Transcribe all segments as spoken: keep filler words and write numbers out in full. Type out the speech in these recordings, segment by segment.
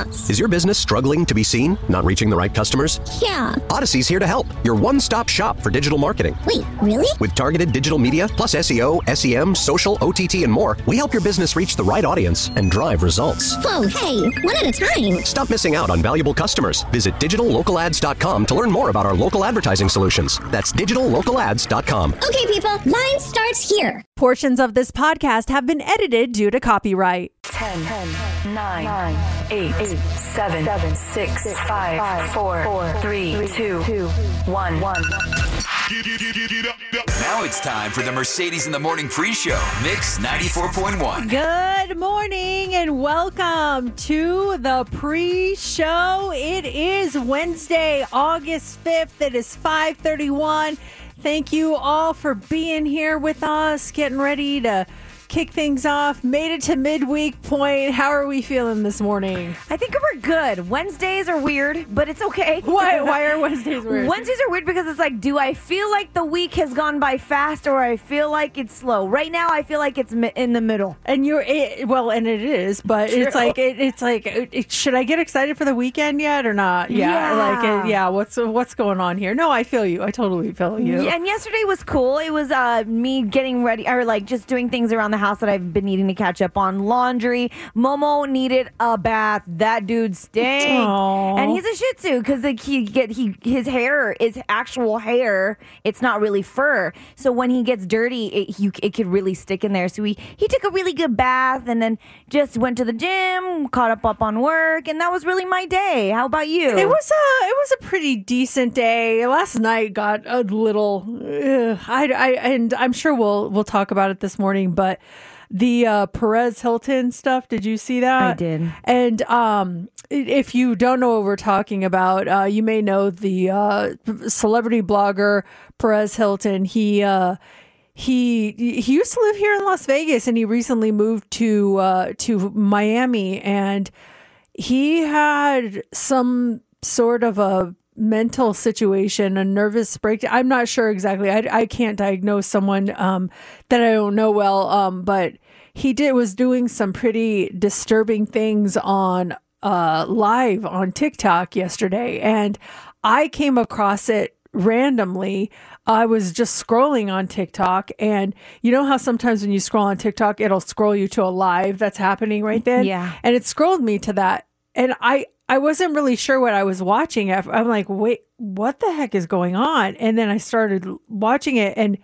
else. Is your business struggling to be seen? Not reaching the right customers? Yeah. Odyssey's here to help. Your one-stop shop for digital marketing. Wait, really? With targeted digital media, plus S E O, S E M, social, O T T, and more, we help your business reach the right audience and drive results. Whoa, hey, one at a time. Stop missing out on valuable customers. Visit digital local ads dot com to learn more about our local advertising solutions. That's digital local ads dot com. Okay, people, line starts here. Portions of this podcast have been edited due to copyright. ten, nine, eight, seven, six, five, four, three, two, one. Now it's time for the Mercedes in the Morning pre-show. Mix ninety-four point one. Good morning and welcome to the pre-show. It is Wednesday, August fifth. It is five thirty-one. Thank you all for being here with us, getting ready to kick things off. Made it to midweek point. How are we feeling this morning? I think we're good. Wednesdays are weird, but it's okay. Why Why are Wednesdays weird? Wednesdays are weird because it's like, do I feel like the week has gone by fast or I feel like it's slow? Right now, I feel like it's mi- in the middle. And you're, it, well, and it is, but True. it's like, it, it's like, it, should I get excited for the weekend yet or not? Yeah. Yeah. Like, it, yeah, what's what's going on here? No, I feel you. I totally feel you. Yeah, and yesterday was cool. It was uh, me getting ready, or like just doing things around the house that I've been needing to catch up on. Laundry. Momo needed a bath. That dude stinks. Aww. And he's a Shih Tzu because like he get he his hair is actual hair. It's not really fur. So when he gets dirty, it you, it could really stick in there. So he he took a really good bath and then just went to the gym, caught up up on work, and that was really my day. How about you? It was a it was a pretty decent day. Last night got a little. Uh, I, I and I'm sure we'll we'll talk about it this morning, but. The uh, Perez Hilton stuff, did you see that? I did. And um, if you don't know what we're talking about, uh, you may know the uh, celebrity blogger Perez Hilton. He uh, he he used to live here in Las Vegas, and he recently moved to uh, to Miami, and he had some sort of a mental situation, a nervous breakdown. I'm not sure exactly. I, I can't diagnose someone um, that I don't know well, um, but he did was doing some pretty disturbing things on uh, live on TikTok yesterday, and I came across it randomly. I was just scrolling on TikTok, and you know how sometimes when you scroll on TikTok, it'll scroll you to a live that's happening right then? Yeah. And it scrolled me to that. And I, I wasn't really sure what I was watching. I'm like, wait, what the heck is going on? And then I started watching it, and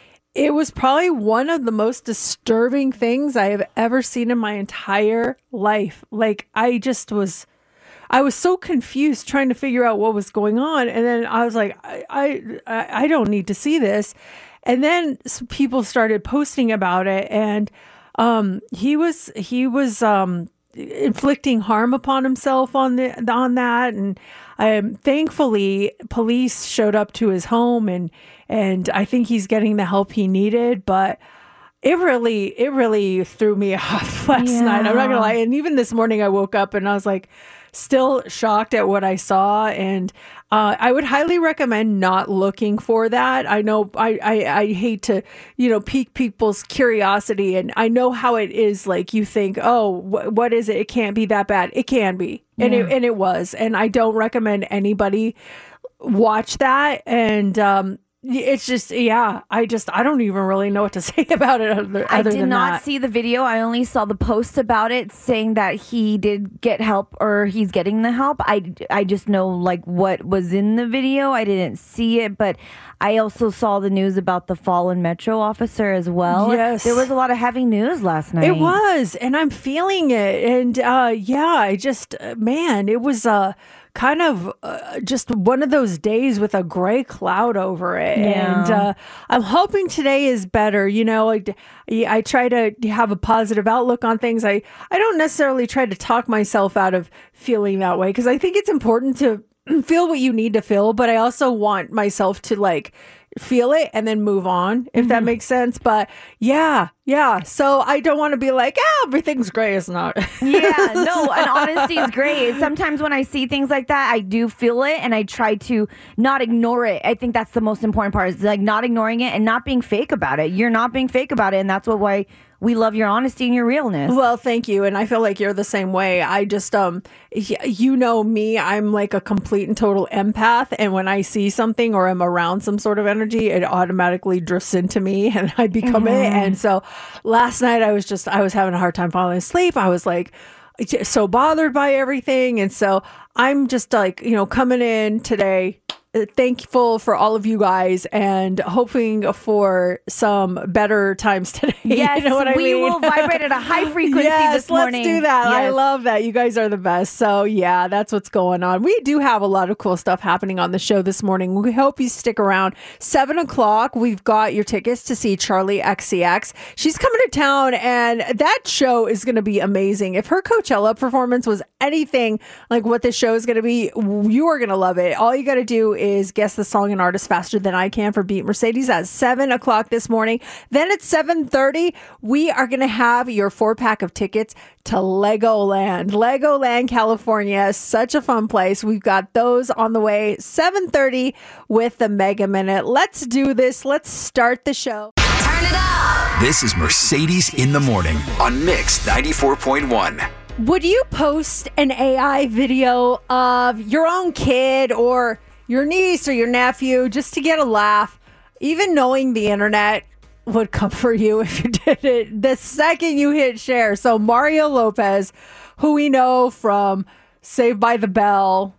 it was probably one of the most disturbing things I have ever seen in my entire life. Like, I just was, I was so confused trying to figure out what was going on. And then I was like, I, I, I don't need to see this. And then some people started posting about it, and um, he was, he was, um, inflicting harm upon himself on the on that, and um, thankfully police showed up to his home, and and I think he's getting the help he needed. But it really it really threw me off last Yeah. night. I'm not gonna lie. And even this morning, I woke up and I was like, still shocked at what I saw, and uh, I would highly recommend not looking for that. I know I, I, I hate to, you know, pique people's curiosity, and I know how it is. Like, you think, oh, wh- what is it? It can't be that bad. It can be, and it and it was, and I don't recommend anybody watch that. And um, it's just, yeah, I just, I don't even really know what to say about it other, I other did than not that. see the video. I only saw the post about it saying that he did get help or he's getting the help. I, I just know like what was in the video. I didn't see it, but I also saw the news about the fallen Metro officer as well. Yes. There was a lot of heavy news last night. It was, and I'm feeling it. And uh, yeah, I just, uh, man, it was uh, kind of uh, just one of those days with a gray cloud over it. Yeah. And uh, I'm hoping today is better. You know, I, I try to have a positive outlook on things. I, I don't necessarily try to talk myself out of feeling that way, because I think it's important to feel what you need to feel, but I also want myself to like feel it and then move on, if mm-hmm. that makes sense. But yeah, Yeah, so I don't want to be like, ah, everything's great. It's not. Yeah, no, and honesty is great. Sometimes when I see things like that, I do feel it, and I try to not ignore it. I think that's the most important part, is like not ignoring it and not being fake about it. You're not being fake about it, and that's what why we love your honesty and your realness. Well, thank you. And I feel like you're the same way. I just, um, y- you know me, I'm like a complete and total empath. And when I see something or I'm around some sort of energy, it automatically drifts into me and I become Mm-hmm. it. And so last night I was just, I was having a hard time falling asleep. I was like, so bothered by everything. And so I'm just like, you know, coming in today, uh, thankful for all of you guys and hoping for some better times today. Yes, you know what I we mean? will vibrate at a high frequency yes, this morning. Let's do that. I Yes. love that. You guys are the best. So yeah, that's what's going on. We do have a lot of cool stuff happening on the show this morning. We hope you stick around. Seven o'clock, we've got your tickets to see Charlie X C X. She's coming to town and that show is going to be amazing. If her Coachella performance was anything like what this show is going to be, you are going to love it. All you got to do is guess the song and artist faster than I can for Beat Mercedes at seven o'clock this morning. Then at seven thirty, we are going to have your four pack of tickets to Legoland. Legoland, California. Such a fun place. We've got those on the way. seven thirty with the Mega Minute. Let's do this. Let's start the show. This is Mercedes in the Morning on Mix ninety-four point one. Would you post an A I video of your own kid or your niece or your nephew just to get a laugh? Even knowing the internet would comfort you if you did it the second you hit share. So Mario Lopez, who we know from Saved by the Bell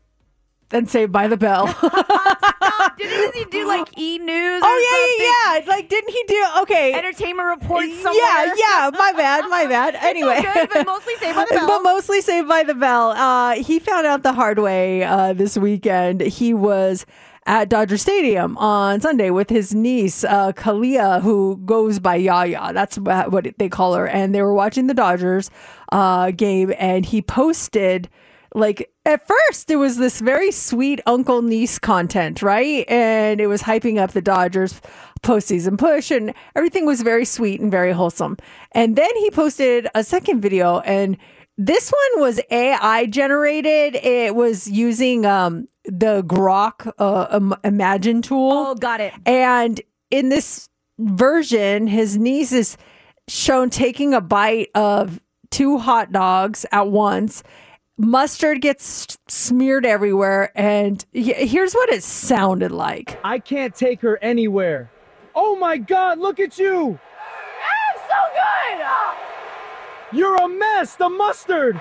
and Saved by the Bell. Stop. Didn't he do like E! News or Oh, something? yeah, yeah, yeah. Like, didn't he do, okay. Entertainment reports somewhere. Yeah, yeah. My bad, my bad. Anyway. It's all good, but mostly Saved by the Bell. But mostly Saved by the Bell. Uh, he found out the hard way uh, this weekend. He was at Dodger Stadium on Sunday with his niece, uh, Kalia, who goes by Yaya. That's what they call her. And they were watching the Dodgers uh, game, and he posted, like, at first it was this very sweet uncle niece content, right? And it was hyping up the Dodgers postseason push, and everything was very sweet and very wholesome. And then he posted a second video, and this one was A I generated. It was using um, the Grok uh, um, Imagine tool. Oh, got it. And in this version, his niece is shown taking a bite of two hot dogs at once. Mustard gets smeared everywhere. And here's what it sounded like. I can't take her anywhere. Oh my God, look at you. I'm so good. You're a mess, the mustard.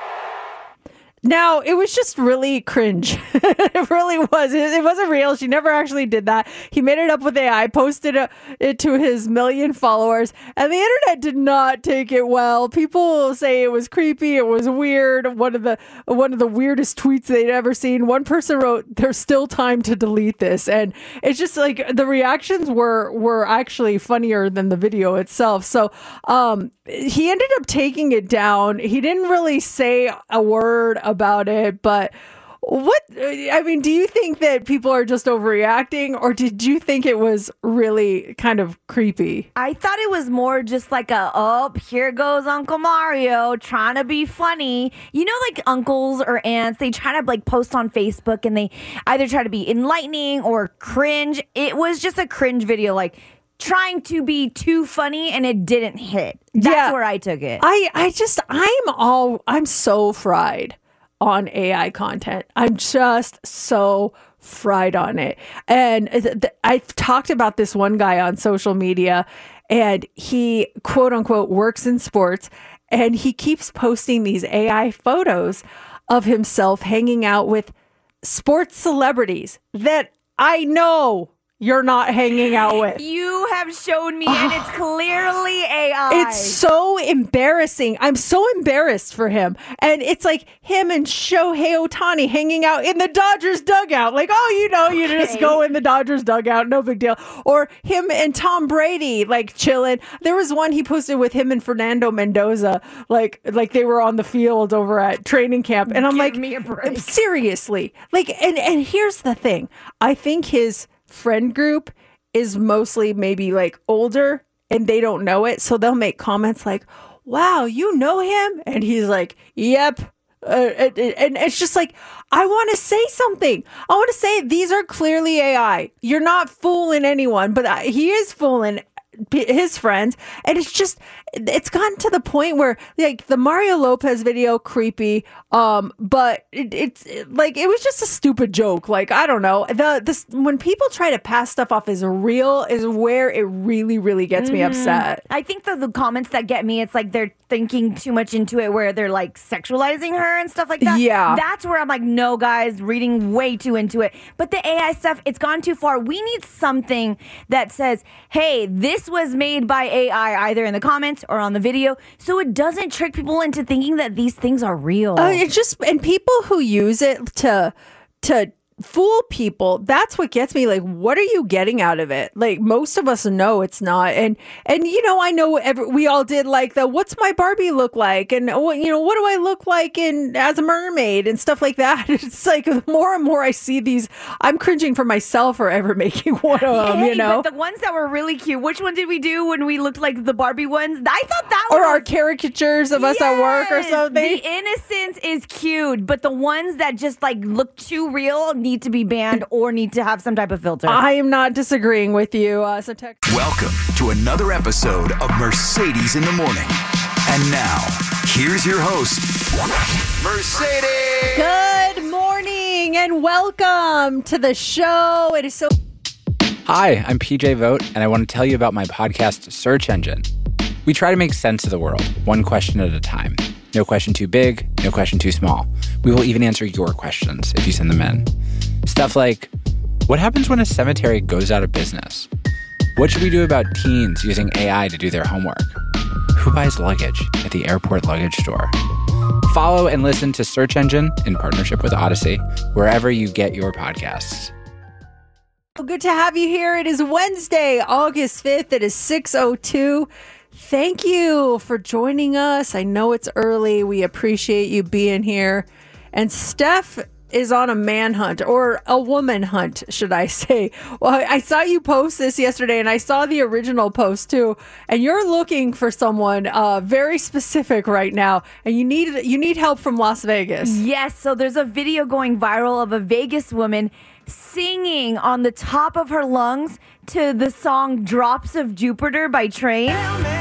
Now, it was just really cringe. It really was. It, it wasn't real. She never actually did that. He made it up with A I, posted a, it to his million followers, and the internet did not take it well. People say it was creepy. It was weird. One of the one of the weirdest tweets they'd ever seen. One person wrote, "There's still time to delete this," and it's just like the reactions were were actually funnier than the video itself. So um, he ended up taking it down. He didn't really say a word about it, but what, I mean, do you think that people are just overreacting, or did you think it was really kind of creepy? I thought it was more just like a, oh, here goes Uncle Mario trying to be funny. You know, like uncles or aunts, they try to like post on Facebook and they either try to be enlightening or cringe. It was just a cringe video, like trying to be too funny, and it didn't hit. That's Yeah. where I took it. I, I just, I'm all, I'm so fried on A I content. I'm just so fried on it. And th- th- I've talked about this one guy on social media, and he quote unquote works in sports, and he keeps posting these A I photos of himself hanging out with sports celebrities that I know you're not hanging out with. You have shown me, and it's clearly A I. It's so embarrassing. I'm so embarrassed for him. And it's like him and Shohei Ohtani hanging out in the Dodgers dugout. Like, oh, you know, you just go in the Dodgers dugout. No big deal. Or him and Tom Brady, like, chilling. There was one he posted with him and Fernando Mendoza. Like, like they were on the field over at training camp. And I'm Give like, me a break. seriously. Like, and, and here's the thing. I think his friend group is mostly maybe like older and they don't know it. So they'll make comments like, wow, you know him? And he's like, yep. Uh, and, and it's just like, I want to say something. I want to say these are clearly A I. You're not fooling anyone, but he is fooling his friends. And it's just, it's gotten to the point where like the Mario Lopez video, creepy. Um, but it, it's it, like, it was just a stupid joke. Like, I don't know. The this when people try to pass stuff off as real is where it really, really gets me upset. I think the, the comments that get me, it's like they're thinking too much into it where they're like sexualizing her and stuff like that. Yeah. That's where I'm like, no, guys, reading way too into it. But the A I stuff, it's gone too far. We need something that says, hey, this was made by A I, either in the comments or on the video, so it doesn't trick people into thinking that these things are real. Uh, it's just, and people who use it to to fool people, that's what gets me. Like, what are you getting out of it? Like, most of us know it's not. And and you know, I know every, we all did like the what's my Barbie look like, and what, you know, what do I look like in as a mermaid and stuff like that. It's like the more and more I see these, I'm cringing for myself for ever making one of them. Hey, you know, but the ones that were really cute. Which one did we do when we looked like the Barbie ones? I thought that or was, our caricatures of us at work or something. The innocence is cute, but the ones that just like look too real need to be banned or need to have some type of filter. I am not disagreeing with you. Uh, so text- Welcome to another episode of Mercedes in the Morning. And now, here's your host, Mercedes. Good morning and welcome to the show. It is so... Hi, I'm P J Vogt, and I want to tell you about my podcast, Search Engine. We try to make sense of the world, one question at a time. No question too big, no question too small. We will even answer your questions if you send them in. Stuff like, what happens when a cemetery goes out of business? What should we do about teens using A I to do their homework? Who buys luggage at the airport luggage store? Follow and listen to Search Engine in partnership with Odyssey, wherever you get your podcasts. Good to have you here. It is Wednesday, August fifth. It is six oh two. Thank you for joining us. I know it's early. We appreciate you being here. And Steph is on a manhunt, or a woman hunt, should I say. Well, I saw you post this yesterday, and I saw the original post too. And you're looking for someone uh, very specific right now, and you need you need help from Las Vegas. Yes, so there's a video going viral of a Vegas woman singing on the top of her lungs to the song Drops of Jupiter by Train.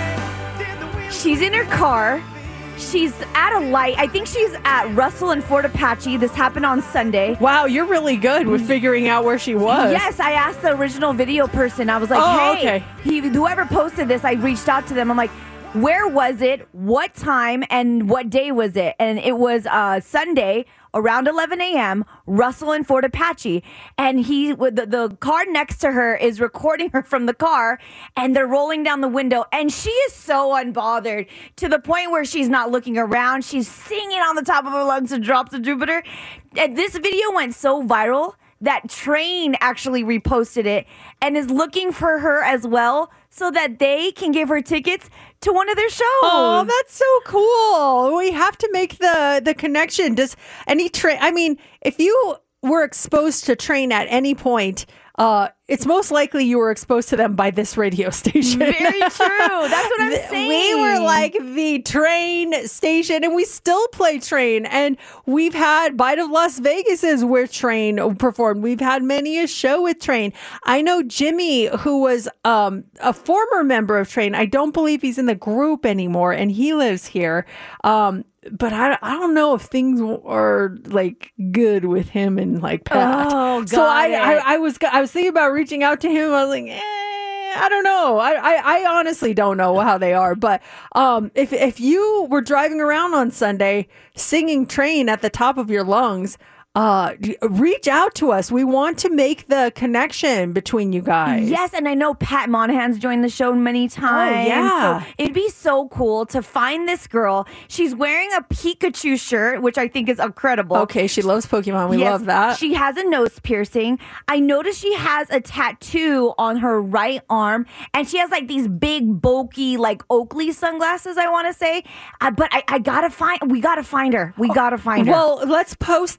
She's in her car. She's at a light. I think she's at Russell and Fort Apache. This happened on Sunday. Wow, you're really good with figuring out where she was. Yes, I asked the original video person. I was like, oh, hey, okay. he, whoever posted this, I reached out to them. I'm like, where was it? What time? And what day was it? And it was uh, Sunday around eleven a.m., Russell and Fort Apache. And he, with the, the car next to her is recording her from the car, and they're rolling down the window. And she is so unbothered to the point where she's not looking around. She's singing on the top of her lungs to Drops of Jupiter. And this video went so viral that Train actually reposted it and is looking for her as well so that they can give her tickets to one of their shows. Oh, that's so cool. We have to make the, the connection. Does any train, I mean, if you were exposed to Train at any point, uh, it's most likely you were exposed to them by this radio station. Very true. That's what I'm saying. We were like the Train station, and we still play Train. And we've had Bite of Las Vegas's where Train performed. We've had many a show with Train. I know Jimmy, who was um, a former member of Train. I don't believe he's in the group anymore, and he lives here. Um, But I, I don't know if things are like good with him and like Pat. Oh, got so I, it. I I was I was thinking about reaching out to him. I was like, eh, I don't know. I, I, I honestly don't know how they are. But um, if if you were driving around on Sunday singing Train at the top of your lungs, uh, reach out to us. We want to make the connection between you guys. Yes, and I know Pat Monahan's joined the show many times. Oh, yeah. So it'd be so cool to find this girl. She's wearing a Pikachu shirt, which I think is incredible. Okay, she loves Pokemon. We Yes, love that. She has a nose piercing. I noticed she has a tattoo on her right arm, and she has like these big, bulky, like Oakley sunglasses, I want to say. Uh, but I, I gotta find, we gotta find her. We gotta find her. Well, let's post that video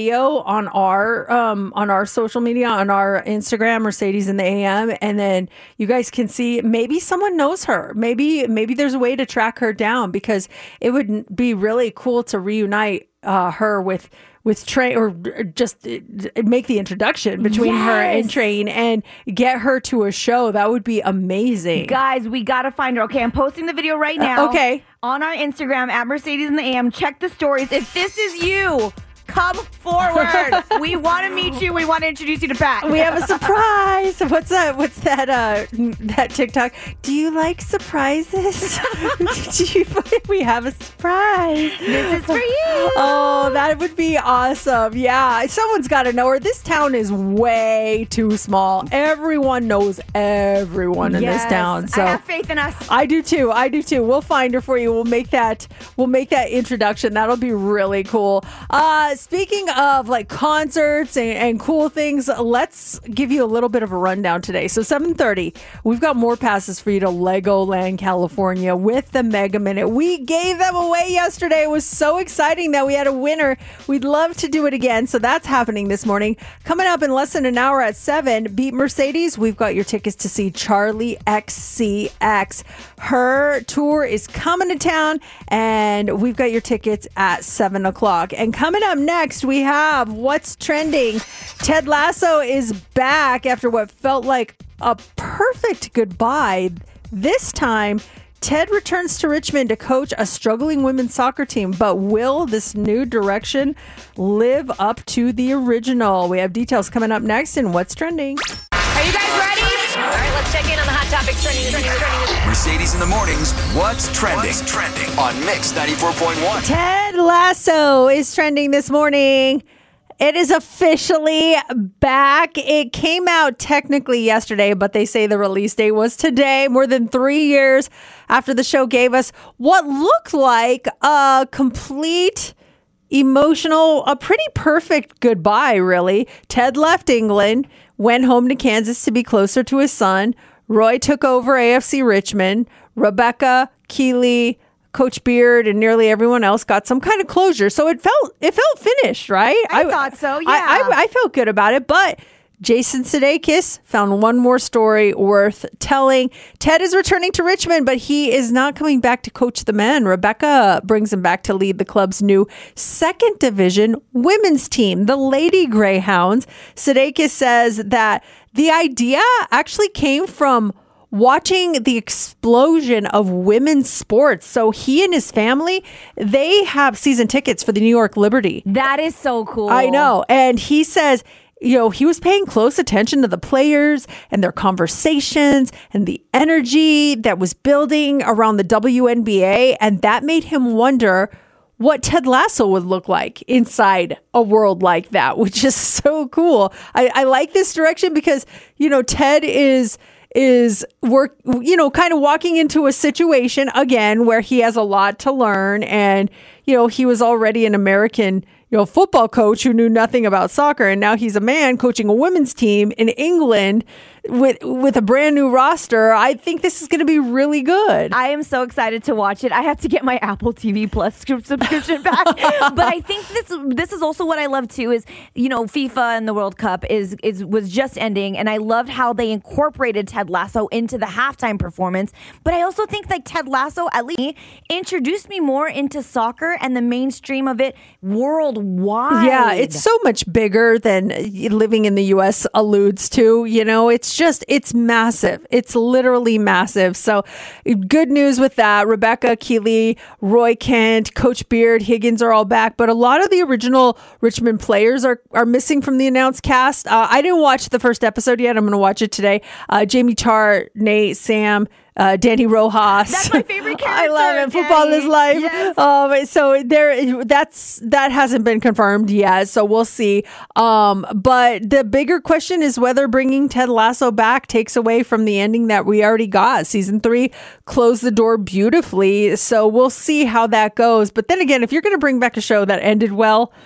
video on our um, on our social media, on our Instagram, Mercedes in the A M, and then you guys can see maybe someone knows her. Maybe maybe there's a way to track her down, because it would be really cool to reunite uh, her with with Train, or just make the introduction between yes. her and Train and get her to a show. That would be amazing. Guys, we got to find her. Okay, I'm posting the video right now. Uh, okay. On our Instagram, at Mercedes in the A M. Check the stories. If this is you, come forward. We want to meet you. We want to introduce you to Pat. We have a surprise. What's that? What's that? Uh, that TikTok? Do you like surprises? Do you, we have a surprise. This is for you. Oh, that would be awesome. Yeah, someone's got to know her. This town is way too small. Everyone knows everyone in yes, this town. So I have faith in us. I do too. I do too. We'll find her for you. We'll make that. We'll make that introduction. That'll be really cool. Uh, Speaking of like concerts and, and cool things, let's give you a little bit of a rundown today. So seven thirty, we've got more passes for you to Legoland, California with the Mega Minute. We gave them away yesterday. It was so exciting that we had a winner. We'd love to do it again. So that's happening this morning. Coming up in less than an hour at seven, Beat Mercedes. We've got your tickets to see Charlie X C X. Her tour is coming to town, and we've got your tickets at seven o'clock. And coming up next, we have What's Trending. Ted Lasso is back after what felt like a perfect goodbye. This time, Ted returns to Richmond to coach a struggling women's soccer team. But will this new direction live up to the original? We have details coming up next in What's Trending. Are you guys ready? All right, let's check in on the hot topics trending. trending, trending. Mercedes in the mornings. What's trending? What's trending on Mix ninety-four point one. Ted Lasso is trending this morning. It is officially back. It came out technically yesterday, but they say the release date was today, more than three years after the show gave us what looked like a complete emotional, a pretty perfect goodbye, really. Ted left England, went home to Kansas to be closer to his son. Roy took over A F C Richmond. Rebecca, Keeley, Coach Beard, and nearly everyone else got some kind of closure. So it felt it felt finished, right? I, I thought so, yeah. I, I, I felt good about it, but Jason Sudeikis found one more story worth telling. Ted is returning to Richmond, but he is not coming back to coach the men. Rebecca brings him back to lead the club's new second division women's team, the Lady Greyhounds. Sudeikis says that the idea actually came from watching the explosion of women's sports. So he and his family, they have season tickets for the New York Liberty. That is so cool. I know. And he says, you know, he was paying close attention to the players and their conversations and the energy that was building around the W N B A. And that made him wonder what Ted Lasso would look like inside a world like that, which is so cool. I, I like this direction because, you know, Ted is is work, you know, kind of walking into a situation again where he has a lot to learn. And, you know, he was already an American, you know, football coach who knew nothing about soccer. And now he's a man coaching a women's team in England with with a brand new roster. I think this is going to be really good. I am so excited to watch it. I have to get my Apple T V Plus subscription back. But I think this this is also what I love too is, you know, FIFA and the World Cup is is was just ending, and I loved how they incorporated Ted Lasso into the halftime performance. But I also think like Ted Lasso at least introduced me more into soccer and the mainstream of it worldwide. Yeah, it's so much bigger than living in the U S alludes to. You know, it's just, it's massive. It's literally massive. So good news with that. Rebecca, Keeley, Roy Kent, Coach Beard, Higgins are all back. But a lot of the original Richmond players are, are missing from the announced cast. Uh, I didn't watch the first episode yet. I'm going to watch it today. Uh, Jamie Char, Nate, Sam, Uh, Danny Rojas. That's my favorite character. I love it. Football is life. Yes. Um, so there, that's that hasn't been confirmed yet. So we'll see. Um, but the bigger question is whether bringing Ted Lasso back takes away from the ending that we already got. Season three closed the door beautifully. So we'll see how that goes. But then again, if you're going to bring back a show that ended well,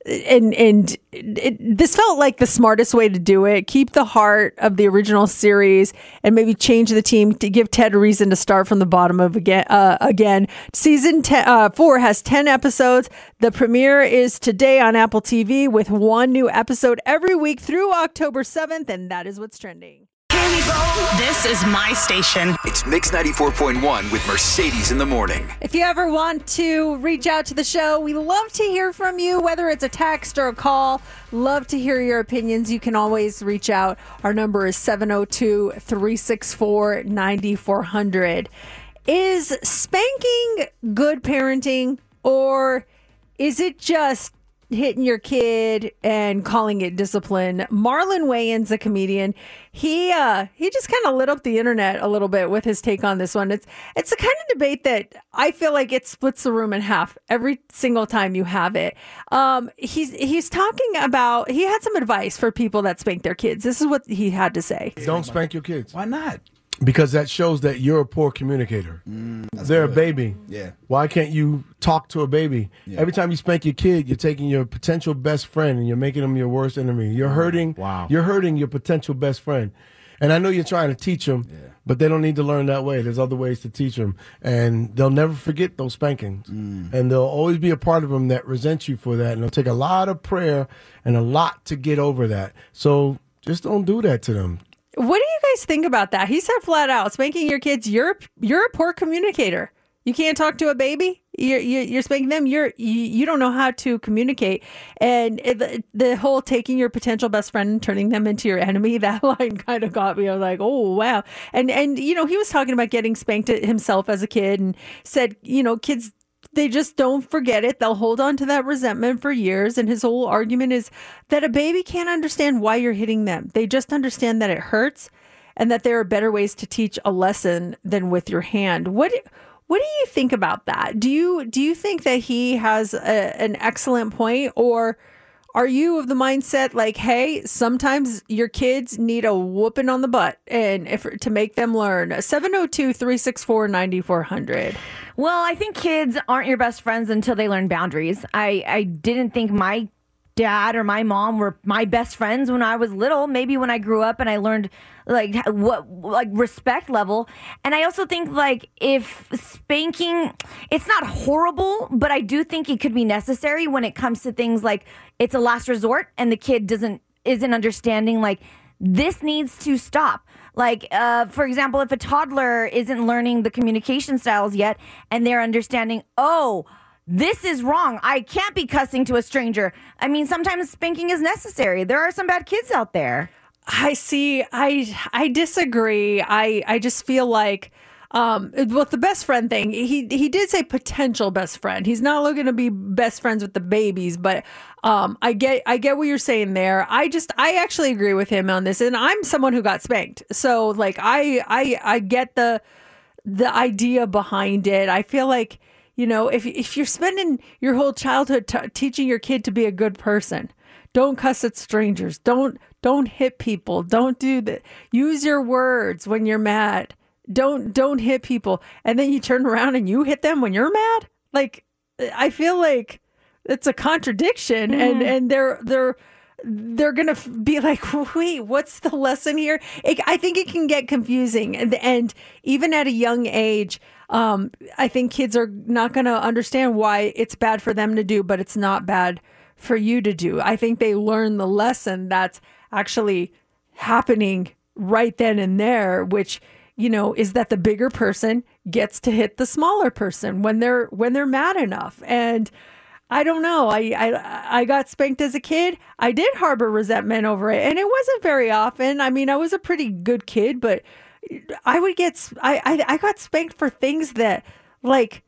and and it, this felt like the smartest way to do it. Keep the heart of the original series and maybe change the team to give Ted a reason to start from the bottom of again. Uh, again, season ten, uh, four has ten episodes. The premiere is today on Apple T V with one new episode every week through October seventh, and that is what's trending. This is my station. It's Mix ninety-four point one with Mercedes in the morning. If you ever want to reach out to the show, we love to hear from you, whether it's a text or a call. Love to hear your opinions. You can always reach out. Our number is seven oh two, three six four, nine four hundred. Is spanking good parenting, or is it just hitting your kid and calling it discipline? Marlon Wayans, a comedian, he uh, he just kind of lit up the internet a little bit with his take on this one. It's it's the kind of debate that I feel like it splits the room in half every single time you have it. Um, he's he's talking about, he had some advice for people that spank their kids. This is what he had to say. Don't spank your kids. Why not? Because that shows that you're a poor communicator. Mm, They're good. a baby. Yeah. Why can't you talk to a baby? Yeah. Every time you spank your kid, you're taking your potential best friend and you're making them your worst enemy. You're hurting. Wow. You're hurting your potential best friend. And I know you're trying to teach them, yeah. but they don't need to learn that way. There's other ways to teach them. And they'll never forget those spankings. Mm. And there'll always be a part of them that resents you for that. And it'll take a lot of prayer and a lot to get over that. So just don't do that to them. What do you guys think about that? He said flat out, spanking your kids, you're you're a poor communicator. You can't talk to a baby. You're, you're spanking them. You're you, you don't know how to communicate. And it, the whole taking your potential best friend and turning them into your enemy, that line kind of got me. I was like, oh wow. And and you know, he was talking about getting spanked himself as a kid and said, you know, kids, they just don't forget it. They'll hold on to that resentment for years. And his whole argument is that a baby can't understand why you're hitting them. They just understand that it hurts and that there are better ways to teach a lesson than with your hand. What what do you think about that? Do you do you think that he has a, an excellent point, or are you of the mindset like, hey, sometimes your kids need a whooping on the butt and if to make them learn? seven oh two, three six four, nine four hundred. Well, I think kids aren't your best friends until they learn boundaries. I, I didn't think my dad or my mom were my best friends when I was little. Maybe when I grew up and I learned like what like respect level. And I also think like if spanking, it's not horrible, but I do think it could be necessary when it comes to things like it's a last resort and the kid doesn't isn't understanding like this needs to stop. Like, uh, for example, if a toddler isn't learning the communication styles yet and they're understanding, oh, this is wrong. I can't be cussing to a stranger. I mean, sometimes spanking is necessary. There are some bad kids out there. I see. I I disagree. I, I just feel like um, with the best friend thing, he he did say potential best friend. He's not looking to be best friends with the babies, but um, I get I get what you're saying there. I just I actually agree with him on this, and I'm someone who got spanked, so like I I I get the the idea behind it. I feel like, you know, if if you're spending your whole childhood t- teaching your kid to be a good person, don't cuss at strangers, don't don't hit people, don't do that. Use your words when you're mad. Don't don't hit people, and then you turn around and you hit them when you're mad. Like, I feel like it's a contradiction, mm. and and they're they're they're gonna be like, wait, what's the lesson here? It, I think it can get confusing, and, and even at a young age, um, I think kids are not gonna understand why it's bad for them to do, but it's not bad for you to do. I think they learn the lesson that's actually happening right then and there, which, you know, is that the bigger person gets to hit the smaller person when they're when they're mad enough. And I don't know. I, I I got spanked as a kid. I did harbor resentment over it, and it wasn't very often. I mean, I was a pretty good kid, but I would get I I, I got spanked for things that, like,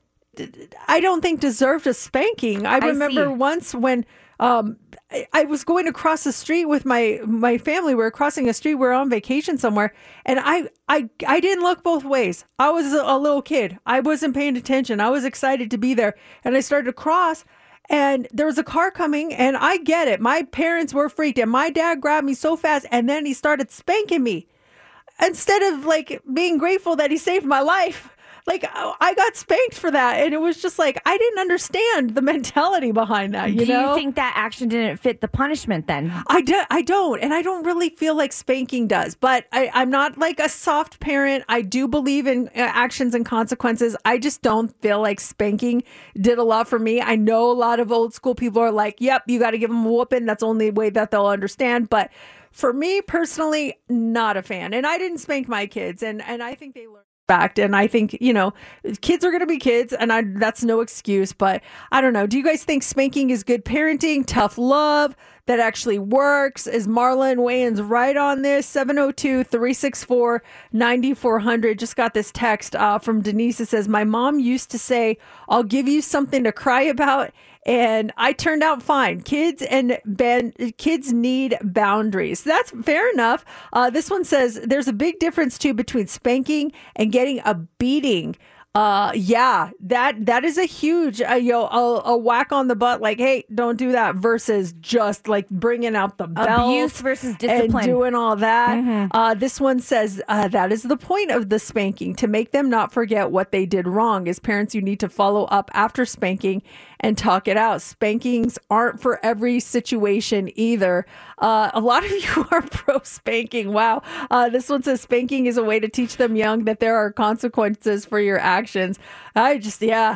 I don't think deserved a spanking. I remember I once when um I, I was going across the street with my my family. We were crossing a street. We were on vacation somewhere, and I I I didn't look both ways. I was a, a little kid. I wasn't paying attention. I was excited to be there, and I started to cross. And there was a car coming, and I get it. My parents were freaked, and my dad grabbed me so fast, and then he started spanking me. Instead of, like, being grateful that he saved my life, like I got spanked for that, and it was just like I didn't understand the mentality behind that. You Do know? you think that action didn't fit the punishment then? I do, I don't, and I don't really feel like spanking does. But I, I'm not like a soft parent. I do believe in uh, actions and consequences. I just don't feel like spanking did a lot for me. I know a lot of old school people are like, "Yep, you got to give them a whooping. That's the only way that they'll understand." But for me personally, not a fan. And I didn't spank my kids, and and I think they learned. Fact. And I think, you know, kids are going to be kids, and I, that's no excuse. But I don't know. Do you guys think spanking is good parenting, tough love that actually works? Is Marlon Wayans right on this? seven oh two, three six four, nine four zero zero. Just got this text uh, from Denise. It says, my mom used to say, I'll give you something to cry about. And I turned out fine. Kids and ben, kids need boundaries. That's fair enough. Uh, this one says there's a big difference too between spanking and getting a beating. Uh, yeah, that that is a huge uh, yo a, a whack on the butt. Like, hey, don't do that. Versus just like bringing out the belt, abuse versus discipline, and doing all that. Mm-hmm. Uh, this one says uh, that is the point of the spanking, to make them not forget what they did wrong. As parents, you need to follow up after spanking and talk it out. Spankings aren't for every situation either. Uh, a lot of you are pro spanking. Wow. Uh, this one says spanking is a way to teach them young that there are consequences for your actions. I just, yeah,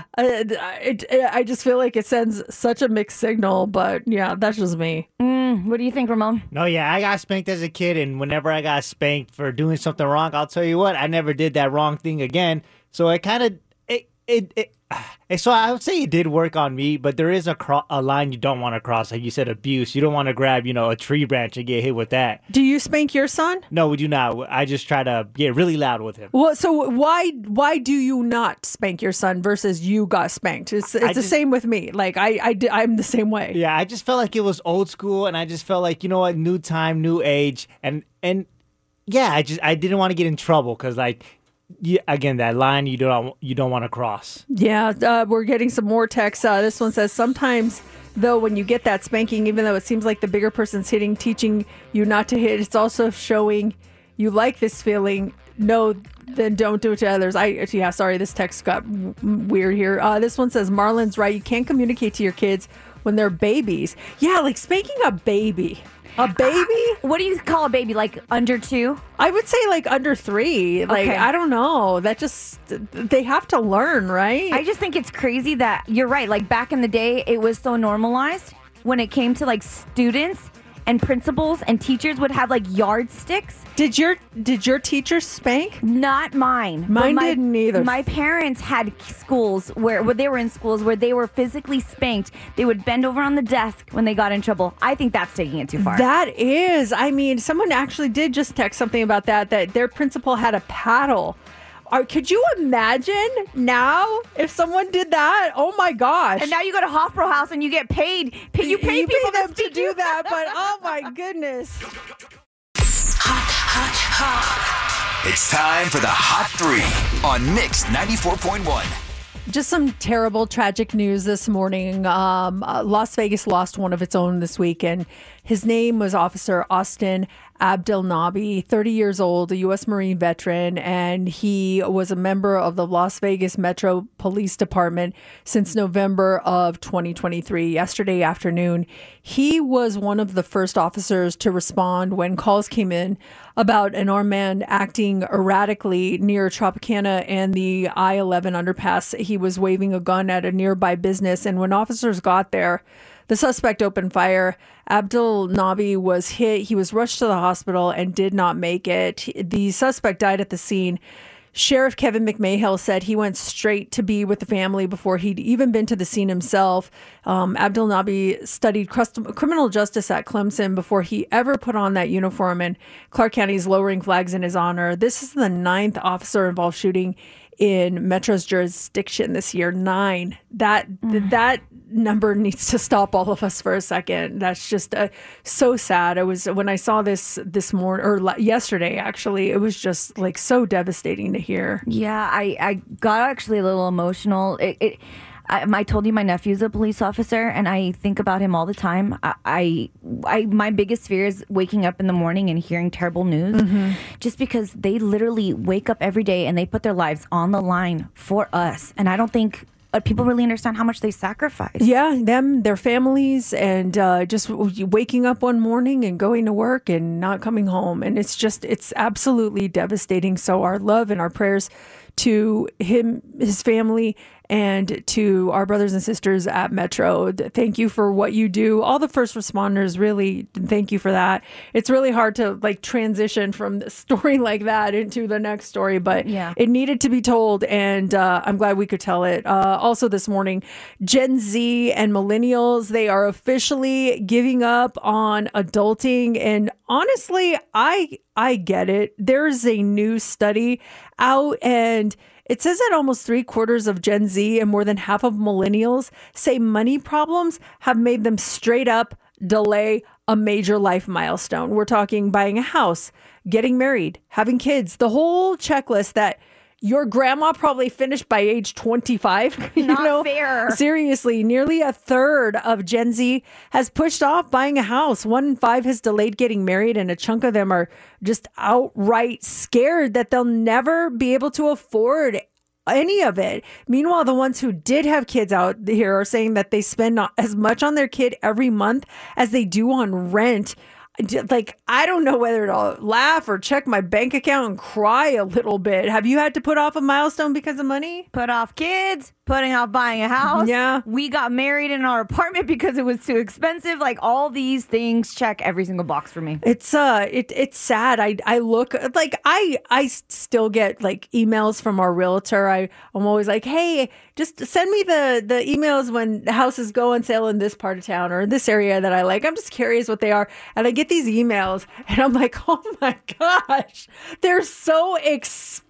I, I, I just feel like it sends such a mixed signal, but yeah, that's just me. Mm, what do you think, Ramon? No, yeah, I got spanked as a kid, and whenever I got spanked for doing something wrong, I'll tell you what, I never did that wrong thing again. So it kind of, it, it, it, so I would say it did work on me, but there is a cro- a line you don't want to cross. Like you said, abuse. You don't want to grab, you know, a tree branch and get hit with that. Do you spank your son? No, we do not. I just try to get really loud with him. Well, so why why do you not spank your son versus you got spanked? It's it's I the just- same with me. Like I I di- I'm the same way. Yeah, I just felt like it was old school, and I just felt like, you know what, new time, new age, and and yeah, I just I didn't want to get in trouble because like. Yeah, again, that line you don't you don't want to cross. Yeah, uh, we're getting some more texts. Uh, this one says, sometimes, though, when you get that spanking, even though it seems like the bigger person's hitting, teaching you not to hit, it's also showing you like this feeling. No, then don't do it to others. I Yeah, sorry, this text got w- weird here. Uh, this one says, Marlon's right. You can't communicate to your kids when they're babies. Yeah, like spanking a baby. A baby? What do you call a baby? Like under two? I would say like under three. Like, Okay. I don't know. That just, they have to learn, right? I just think it's crazy that you're right. Like back in the day, it was so normalized when it came to like students and principals and teachers would have like yardsticks. Did your did your teachers spank? Not mine. But Mine my, didn't either. My parents had schools where, where they were in schools where they were physically spanked. They would bend over on the desk when they got in trouble. I think that's taking it too far. That is. I mean, someone actually did just text something about that, that their principal had a paddle. Are, could you imagine now if someone did that? Oh my gosh. And now you go to Hofbräu House and you get paid. Pay, you pay You people pay them to, to speak do you. that, but oh my goodness. It's time for the Hot Three on Mix ninety-four point one. Just some terrible, tragic news this morning. Um, uh, Las Vegas lost one of its own this week, and his name was Officer Austin Abdelnaby, thirty years old, a U S Marine veteran, and he was a member of the Las Vegas Metro Police Department since November of twenty twenty-three. Yesterday afternoon, he was one of the first officers to respond when calls came in about an armed man acting erratically near Tropicana and the I eleven underpass. He was waving a gun at a nearby business, and when officers got there, the suspect opened fire. Abdelnaby was hit. He was rushed to the hospital and did not make it. The suspect died at the scene. Sheriff Kevin McMahill said he went straight to be with the family before he'd even been to the scene himself. Um, Abdelnaby studied custom, criminal justice at Clemson before he ever put on that uniform, and Clark County is lowering flags in his honor. This is the ninth officer-involved shooting in Metro's jurisdiction this year. Nine. That mm. that number needs to stop all of us for a second. That's just uh, so sad. It was when I saw this this morning or la- yesterday. Actually, it was just like so devastating to hear. Yeah, I, I got actually a little emotional. It, it I, I told you my nephew's a police officer, and I think about him all the time. I, I, I my biggest fear is waking up in the morning and hearing terrible news, Mm-hmm. just because they literally wake up every day and they put their lives on the line for us. And I don't think uh, people really understand how much they sacrifice. Yeah, them, their families, and uh, just w- waking up one morning and going to work and not coming home. And it's just, it's absolutely devastating. So our love and our prayers to him, his family, and to our brothers and sisters at Metro. Thank you for what you do. All the first responders, really, thank you for that. It's really hard to like transition from a story like that into the next story, but Yeah. it needed to be told, and uh, I'm glad we could tell it. Uh, also this morning, Gen Z and millennials, they are officially giving up on adulting, and honestly, I I get it. There's a new study out, and it says that almost three quarters of Gen Z and more than half of millennials say money problems have made them straight up delay a major life milestone. We're talking buying a house, getting married, having kids, the whole checklist that your grandma probably finished by age twenty-five. You Not know? fair. Seriously, nearly a third of Gen Z has pushed off buying a house. One in five has delayed getting married, and a chunk of them are just outright scared that they'll never be able to afford any of it. Meanwhile, the ones who did have kids out here are saying that they spend not as much on their kid every month as they do on rent. Like, I don't know whether to laugh or check my bank account and cry a little bit. Have you had to put off a milestone because of money? Put off kids, putting off buying a house. Yeah. We got married in our apartment because it was too expensive. Like, all these things check every single box for me. It's uh, it it's sad. I I look like I I still get like emails from our realtor. I I'm always like, hey, just send me the the emails when the houses go on sale in this part of town or in this area that I like. I'm just curious what they are, and I get these emails, and I'm like, oh my gosh, they're so expensive.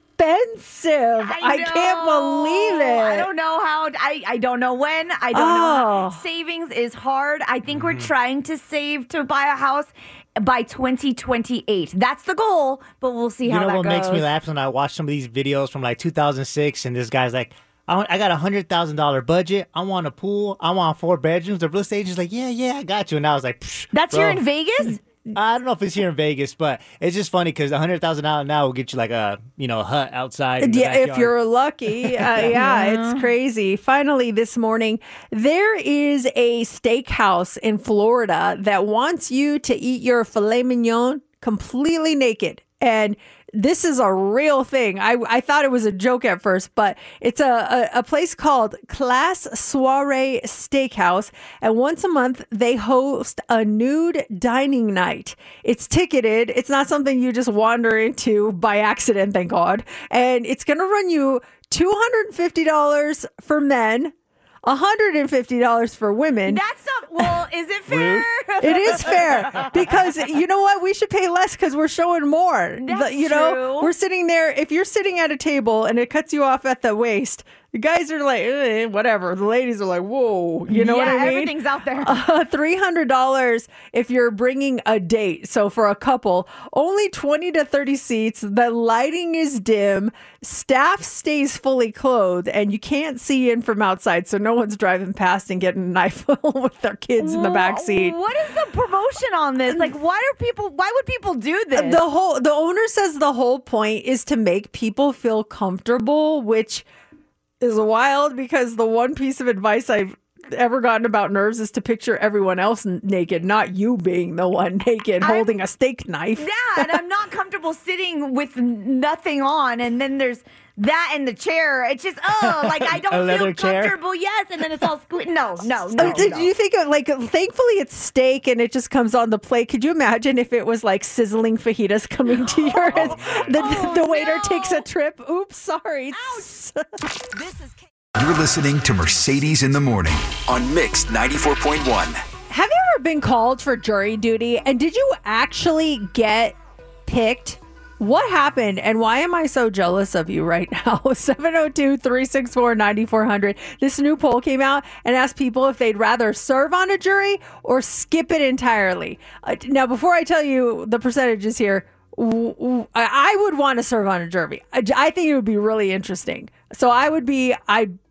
I, I can't believe it. I don't know how. I, I don't know when. I don't Oh. know. How. Savings is hard. I think we're trying to save to buy a house by twenty twenty-eight. That's the goal, but we'll see You how know that what goes. makes me laugh when I watch some of these videos from like two thousand six, and this guy's like, I, want, I got a hundred thousand dollar budget. I want a pool. I want four bedrooms. The real estate agent's like, yeah, yeah, I got you. And I was like, Psh, That's bro. here in Vegas? I don't know if it's here in Vegas, but it's just funny because a hundred thousand dollars now will get you like a you know a hut outside. In the Yeah, if backyard. you're lucky. Uh, yeah, it's crazy. Finally, this morning, there is a steakhouse in Florida that wants you to eat your filet mignon completely naked. And this is a real thing. I, I thought it was a joke at first, but it's a, a, a place called Class Soiree Steakhouse. And once a month, they host a nude dining night. It's ticketed. It's not something you just wander into by accident, thank God. And it's going to run you two hundred fifty dollars for men, one hundred fifty dollars for women. That's not, well, is it fair? It is fair because you know what? We should pay less because we're showing more. That's The- you know, true. we're sitting there. If you're sitting at a table and it cuts you off at the waist, the guys are like, eh, whatever. The ladies are like, whoa. You know yeah, what I mean? everything's out there. Uh, three hundred dollars if you're bringing a date. So for a couple, only twenty to thirty seats. The lighting is dim. Staff stays fully clothed, and you can't see in from outside. So no one's driving past and getting an iPhone with their kids in the back seat. What is the promotion on this? Like, why are people? Why would people do this? The whole the owner says the whole point is to make people feel comfortable, which is wild because the one piece of advice I've ever gotten about nerves is to picture everyone else n- naked, not you being the one naked I'm- holding a steak knife. Yeah, and I'm not comfortable sitting with nothing on, and then there's that in the chair. It's just, oh, like I A don't leather feel chair? comfortable. Yes, and then it's all squeezed. No, no, no. Uh, did no. you think of, like, thankfully it's steak and it just comes on the plate. Could you imagine if it was like sizzling fajitas coming to your the, Oh, the waiter no. takes a trip? Oops, sorry. This is. You're listening to Mercedes in the Morning on Mix ninety-four point one. Have you ever been called for jury duty? And did you actually get picked? What happened? And why am I so jealous of you right now? seven oh two, three six four, nine four zero zero. This new poll came out and asked people if they'd rather serve on a jury or skip it entirely. Uh, now, before I tell you the percentages here, w- w- I I would want to serve on a jury. I, I think it would be really interesting. So I would be, I'd,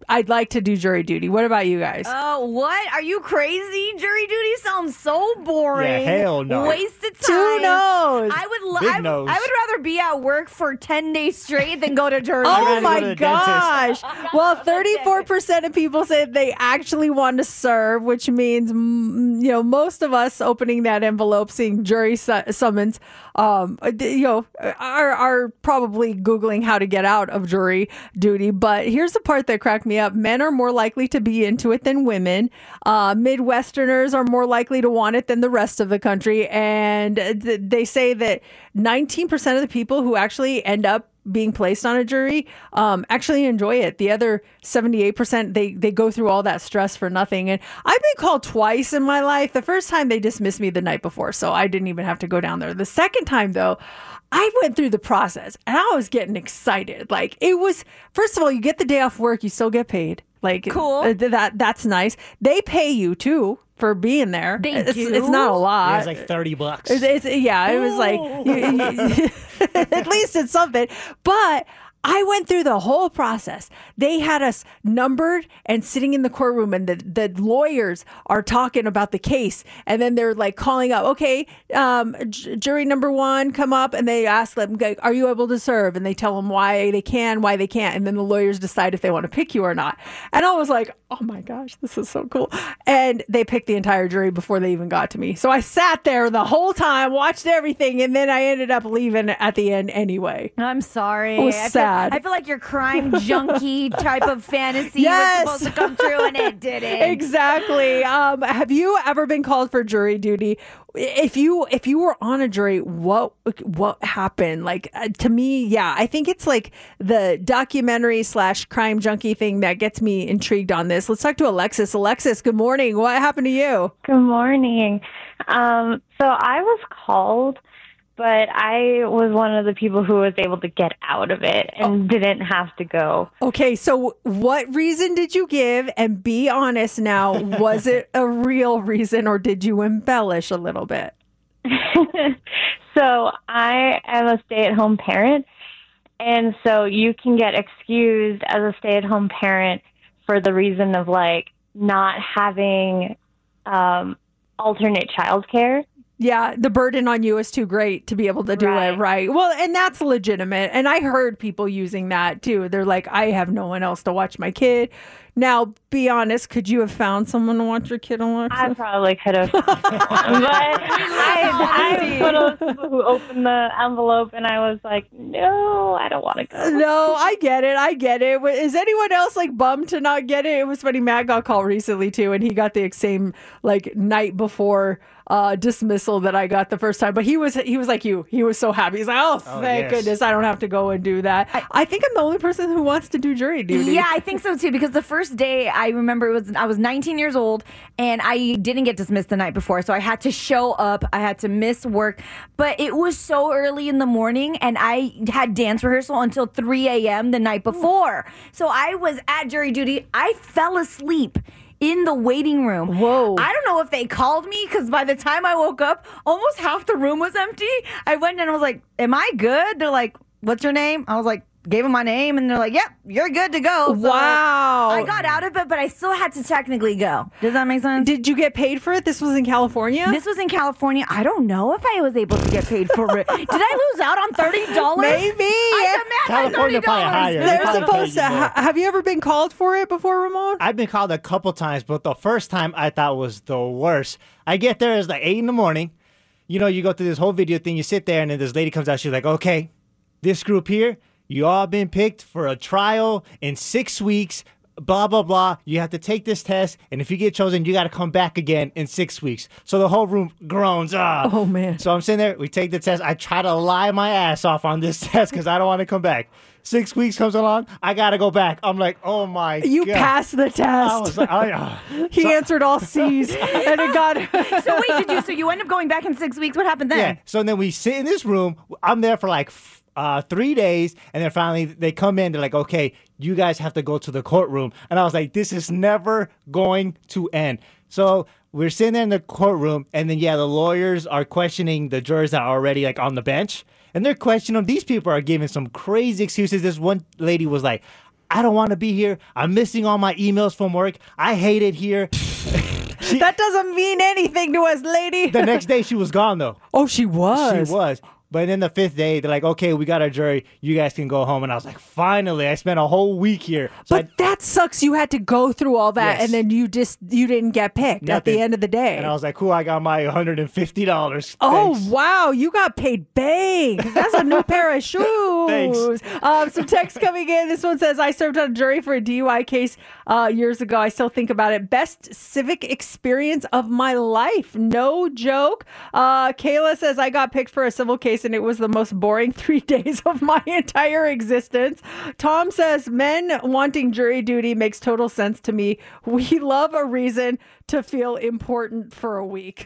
I'd like to do jury duty. What about you guys? Oh, what? Are you crazy? Jury duty sounds so boring. Yeah, hell no. Wasted time. Two no's. I would, lo- Big I, nose. I would rather be at work for ten days straight than go to jury Oh duty. my go to the gosh. Well, thirty-four percent of people say they actually want to serve, which means, mm, you know, most of us opening that envelope, seeing jury su- summons, um, you know, are, are probably Googling how to get out of jury duty. But here's the part that cracked me up. Men are more likely to be into it than women. Uh, Midwesterners are more likely to want it than the rest of the country. And th- they say that nineteen percent of the people who actually end up being placed on a jury um, actually enjoy it. The other seventy-eight percent, they, they go through all that stress for nothing. And I've been called twice in my life. The first time they dismissed me the night before, so I didn't even have to go down there. The second time, though, I went through the process and I was getting excited. Like, it was, first of all, you get the day off work, you still get paid. Like, Cool. uh, that that's nice. They pay you too for being there. They it's, do? it's not a lot. Yeah, it's like thirty bucks. It's, it's, yeah, it was like, you- you- at least it's something. But I went through the whole process. They had us numbered and sitting in the courtroom, and the, the lawyers are talking about the case. And then they're like calling up, okay, um, j- jury number one, come up. And they ask them, like, are you able to serve? And they tell them why they can, why they can't. And then the lawyers decide if they want to pick you or not. And I was like, oh my gosh, this is so cool. And they picked the entire jury before they even got to me. So I sat there the whole time, watched everything, and then I ended up leaving at the end anyway. I'm sorry. It was I sad. Feel, I feel like your crime junkie type of fantasy Yes. was supposed to come true, and it didn't. Exactly. Um, have you ever been called for jury duty? If you if you were on a jury, what what happened? Like uh, to me, yeah, I think it's like the documentary slash crime junkie thing that gets me intrigued on this. Let's talk to Alexis. Alexis, good morning. What happened to you? Good morning. Um, so I was called, but I was one of the people who was able to get out of it and didn't have to go. Okay, so what reason did you give? And be honest now, was it a real reason or did you embellish a little bit? So I am a stay-at-home parent, and so you can get excused as a stay-at-home parent for the reason of like not having um, alternate childcare. Yeah, the burden on you is too great to be able to do Right. it right. Well, and that's legitimate. And I heard people using that too. They're like, I have no one else to watch my kid. Now, be honest, could you have found someone to watch your kid, Alexa? I probably could have, but I, I was one of those people who opened the envelope and I was like, no, I don't want to go. No, I get it. I get it. Is anyone else like bummed to not get it? It was funny. Matt got called recently too, and he got the same like night before uh, dismissal that I got the first time. But he was he was like you. He was so happy. He's like, oh, Oh, thank yes. goodness, I don't have to go and do that. I, I think I'm the only person who wants to do jury duty. Yeah, I think so too. Because the first day, I remember it was I was nineteen years old, and I didn't get dismissed the night before, so I had to show up. I had to miss work, but it was so early in the morning, and I had dance rehearsal until three a.m. the night before. So I was at jury duty. I fell asleep in the waiting room. Whoa. I don't know if they called me because by the time I woke up, almost half the room was empty. I went and I was like, am I good? They're like, what's your name? I was like, gave them my name, and they're like, yep, you're good to go. So Wow. I got out of it, but I still had to technically go. Does that make sense? Did you get paid for it? This was in California? This was in California. I don't know if I was able to get paid for it. Did I lose out on thirty dollars? Maybe. I demand my California thirty probably dollars. higher. They They're probably supposed pay to. you more. Ha- have you ever been called for it before, Ramon? I've been called a couple times, but the first time I thought was the worst. I get there, it's like eight in the morning. You know, you go through this whole video thing, you sit there, and then this lady comes out, she's like, okay, this group here, you all been picked for a trial in six weeks, blah, blah, blah. You have to take this test, and if you get chosen, you got to come back again in six weeks. So the whole room groans. Ah. Oh, man. So I'm sitting there, we take the test. I try to lie my ass off on this test because I don't want to come back. Six weeks comes along, I got to go back. I'm like, oh, my You God. passed the test. I was like, oh, yeah. He So- answered all C's, and it got. So wait, did you? So you end up going back in six weeks? What happened then? Yeah. So then we sit in this room. I'm there for like f- uh, three days, and then finally they come in. They're like, "Okay, you guys have to go to the courtroom." And I was like, "This is never going to end." So we're sitting there in the courtroom, and then yeah, the lawyers are questioning the jurors that are already like on the bench, and they're questioning them. These people are giving some crazy excuses. This one lady was like, I don't want to be here. I'm missing all my emails from work. I hate it here. She, that doesn't mean anything to us, lady. The next day she was gone, though. Oh, she was? She was. But then the fifth day, they're like, okay, we got our jury. You guys can go home. And I was like, finally, I spent a whole week here. So but I, that sucks. You had to go through all that, Yes. and then you just, you didn't get picked at the Nothing. end of the day. and I was like, cool, I got my one hundred fifty dollars. Oh, Thanks. wow. You got paid big. That's a new pair of shoes. Thanks. Um, some text coming in. This one says, I served on a jury for a D U I case uh, years ago. I still think about it. Best civic experience of my life. No joke. Uh, Kayla says, I got picked for a civil case, and it was the most boring three days of my entire existence. Tom says, men wanting jury duty makes total sense to me. We love a reason to feel important for a week.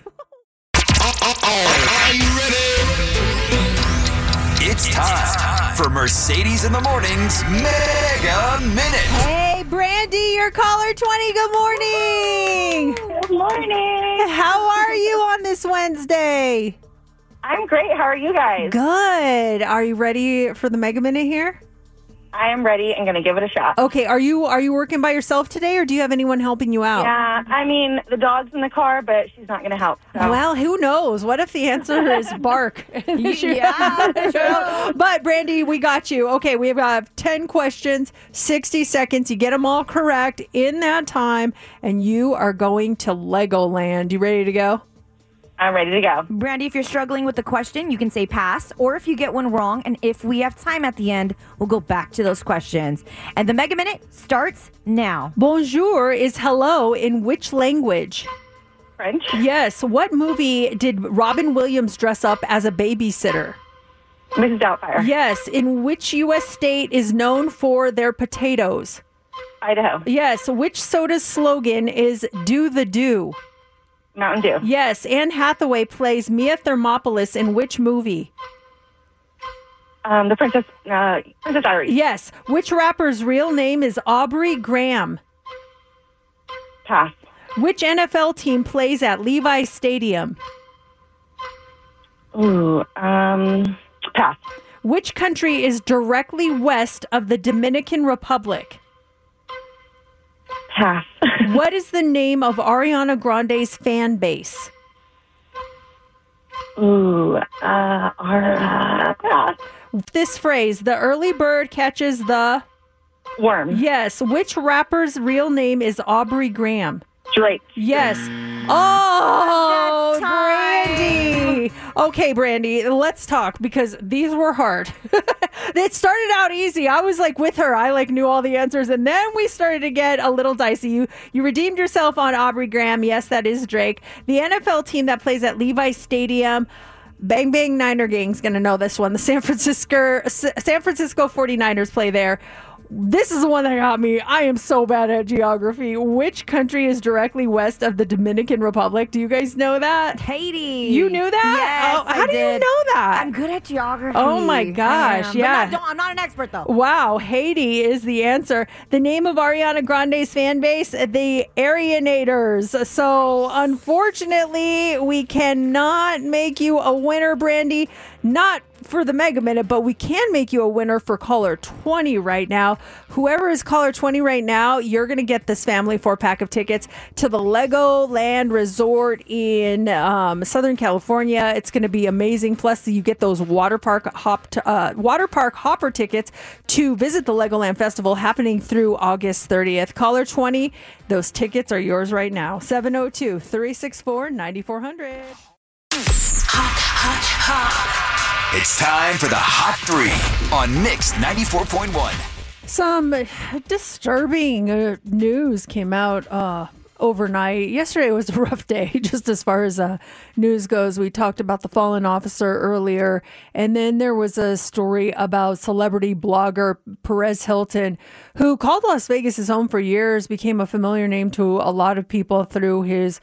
Are you ready? It's time for Mercedes in the Morning's Mega Minute. Hey, Brandy, your caller twenty. Good morning. Good morning. How are you on this Wednesday? I'm great. How are you guys? Good. Are you ready for the Mega Minute here? I am ready and going to give it a shot. Okay. Are you are you working by yourself today, or do you have anyone helping you out? Yeah, I mean, the dog's in the car, but she's not going to help. So. Well, who knows? What if the answer is bark? Yeah, But, Brandy, we got you. Okay, we have ten questions, sixty seconds. You get them all correct in that time, and you are going to Legoland. You ready to go? I'm ready to go. Brandy, if you're struggling with the question, you can say pass, or if you get one wrong, and if we have time at the end, we'll go back to those questions. And the Mega Minute starts now. Bonjour is hello in which language? French. Yes. What movie did Robin Williams dress up as a babysitter? Missus Doubtfire. Yes. In which U S state is known for their potatoes? Idaho. Yes. Which soda's slogan is do the do? Mountain Dew. Yes. Anne Hathaway plays Mia Thermopolis in which movie? Um, the Princess, uh, Princess Diaries. Yes. Which rapper's real name is Aubrey Graham? Pass. Which N F L team plays at Levi's Stadium? Ooh, um, pass. Which country is directly west of the Dominican Republic? Pass. What is the name of Ariana Grande's fan base? Ooh, uh, our, uh, pass. This phrase, the early bird catches the... Worm. Yes. Which rapper's real name is Aubrey Graham? Drake. Yes. Oh, That's time. Brandy. Okay, Brandy, let's talk because these were hard. It started out easy. I was like with her. I like knew all the answers, and then we started to get a little dicey. You you redeemed yourself on Aubrey Graham. Yes, that is Drake. The N F L team that plays at Levi's Stadium. Bang Bang Niner Gang's going to know this one. The San Francisco San Francisco forty-niners play there. This is the one that got me. I am so bad at geography. Which country is directly west of the Dominican Republic? Do you guys know that? Haiti. You knew that? Yes, Oh, how I do you did. know that? I'm good at geography. Oh my I gosh, am. yeah. But not, don't, I'm not an expert though. Wow, Haiti is the answer. The name of Ariana Grande's fan base, the Arianators. So, unfortunately, we cannot make you a winner, Brandy. Not for the Mega Minute, but we can make you a winner for caller twenty right now. Whoever is caller twenty right now, you're going to get this family four pack of tickets to the Legoland Resort in um, Southern California. It's going to be amazing. Plus, you get those water park hop t- uh, water park hopper tickets to visit the Legoland Festival happening through August thirtieth. Caller twenty, those tickets are yours right now. seven oh two, three six four, nine four zero zero. Hot, hot, hot. It's time for the Hot Three on Mix ninety-four point one. Some disturbing uh, news came out uh, overnight. Yesterday was a rough day, just as far as uh, news goes. We talked about the fallen officer earlier, and then there was a story about celebrity blogger Perez Hilton, who called Las Vegas his home for years, became a familiar name to a lot of people through his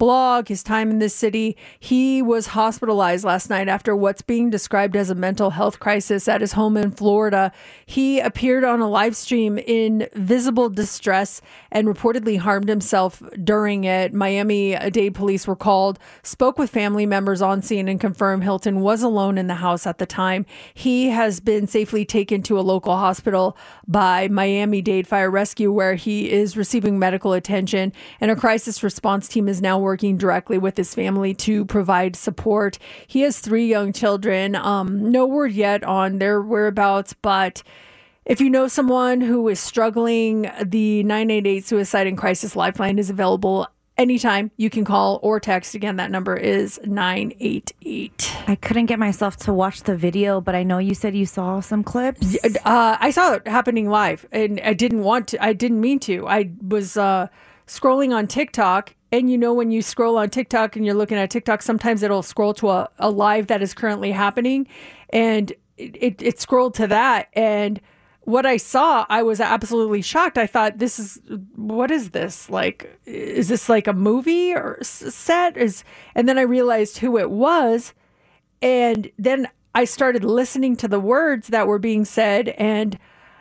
blog, his time in this city. He was hospitalized last night after what's being described as a mental health crisis at his home in Florida. He appeared on a live stream in visible distress and reportedly harmed himself during it. Miami-Dade police were called, spoke with family members on scene, and confirmed Hilton was alone in the house at the time. He has been safely taken to a local hospital by Miami-Dade Fire Rescue, where he is receiving medical attention, and a crisis response team is now working directly with his family to provide support. He has three young children. Um, no word yet on their whereabouts, but if you know someone who is struggling, the nine eight eight Suicide and Crisis Lifeline is available anytime. You can call or text. Again, that number is nine eight eight. I couldn't get myself to watch the video, but I know you said you saw some clips. Uh, I saw it happening live, and I didn't want to. I didn't mean to. I was uh, scrolling on TikTok, and you know when you scroll on TikTok and you're looking at TikTok, sometimes it'll scroll to a, a live that is currently happening, and it, it, it scrolled to that, and what I saw, I was absolutely shocked. I thought, this is, what is this? Like, is this like a movie or set? Is, and then I realized who it was. And then I started listening to the words that were being said, and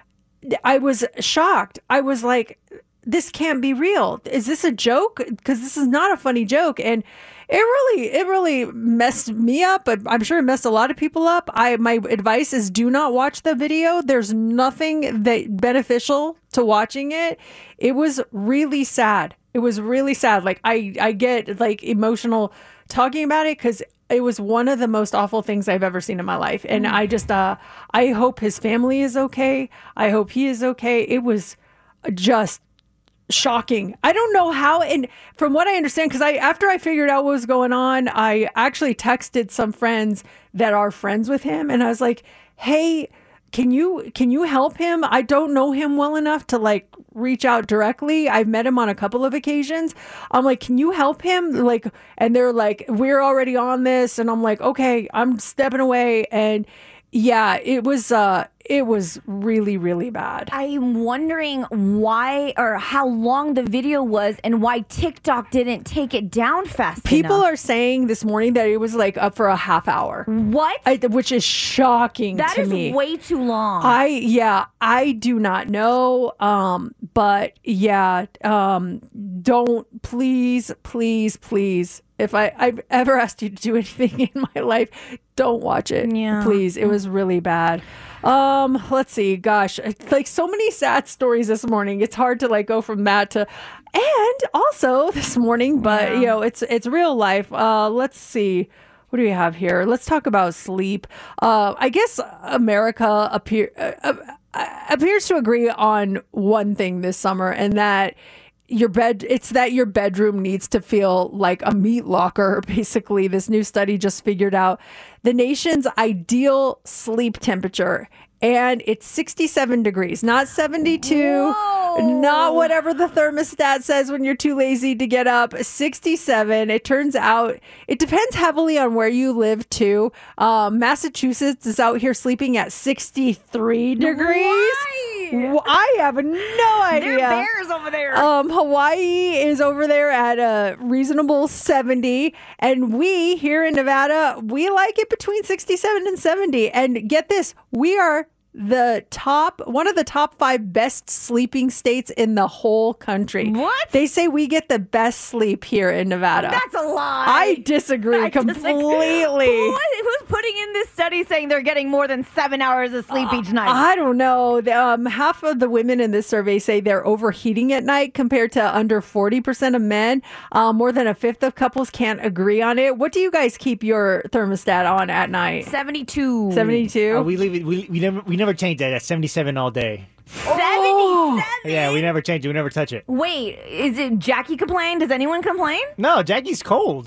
I was shocked. I was like, this can't be real. Is this a joke? Because this is not a funny joke. And it really, it really messed me up. I'm sure it messed a lot of people up. I, my advice is do not watch the video. There's nothing that beneficial to watching it. It was really sad. It was really sad. Like I, I get like emotional talking about it because it was one of the most awful things I've ever seen in my life. And I just, uh, I hope his family is okay. I hope he is okay. It was just shocking. I don't know how, and from what I understand, because I after I figured out what was going on, I actually texted some friends that are friends with him, and I was like, hey, can you can you help him? I don't know him well enough to like reach out directly. I've met him on a couple of occasions. I'm like, can you help him? Like, and they're like, we're already on this, and I'm like, okay, I'm stepping away. And yeah, it was uh it was really, really bad. I'm wondering why or how long the video was and why TikTok didn't take it down fast People enough. are saying this morning that it was like up for a half hour. What? I, which is shocking That to is me. way too long. I, yeah, I do not know. Um, but yeah, um, don't, please, please, please. If I, I've ever asked you to do anything in my life, don't watch it. Yeah. Please. It was really bad. Um, let's see. Gosh, like so many sad stories this morning. It's hard to like go from that to, and also this morning, but Yeah. you know, it's it's real life. Uh, let's see. What do we have here? Let's talk about sleep. Uh, I guess America appear uh, uh, appears to agree on one thing this summer, and that your bed it's that your bedroom needs to feel like a meat locker. Basically, this new study just figured out the nation's ideal sleep temperature, and it's sixty-seven degrees, not seventy-two. Whoa. Not whatever the thermostat says when you're too lazy to get up. sixty-seven. It turns out it depends heavily on where you live too. Um, Massachusetts is out here sleeping at sixty-three degrees. Why? I have no idea. There are bears over there. Um, Hawaii is over there at a reasonable seventy, and we here in Nevada, we like it between sixty-seven and seventy. And get this, we are the top, one of the top five best sleeping states in the whole country. What? They say we get the best sleep here in Nevada. That's a lie. I disagree I completely. Disagree. Who, who's putting in this study saying they're getting more than seven hours of sleep uh, each night? I don't know. Um, half of the women in this survey say they're overheating at night compared to under forty percent of men. Um, more than a fifth of couples can't agree on it. What do you guys keep your thermostat on at night? seventy-two. seventy-two? Uh, we leave it. We, we never we never change that. At seventy-seven all day. seventy-seven? Yeah, we never change it. We never touch it. Wait, is it Jackie complain? Does anyone complain? No, Jackie's cold.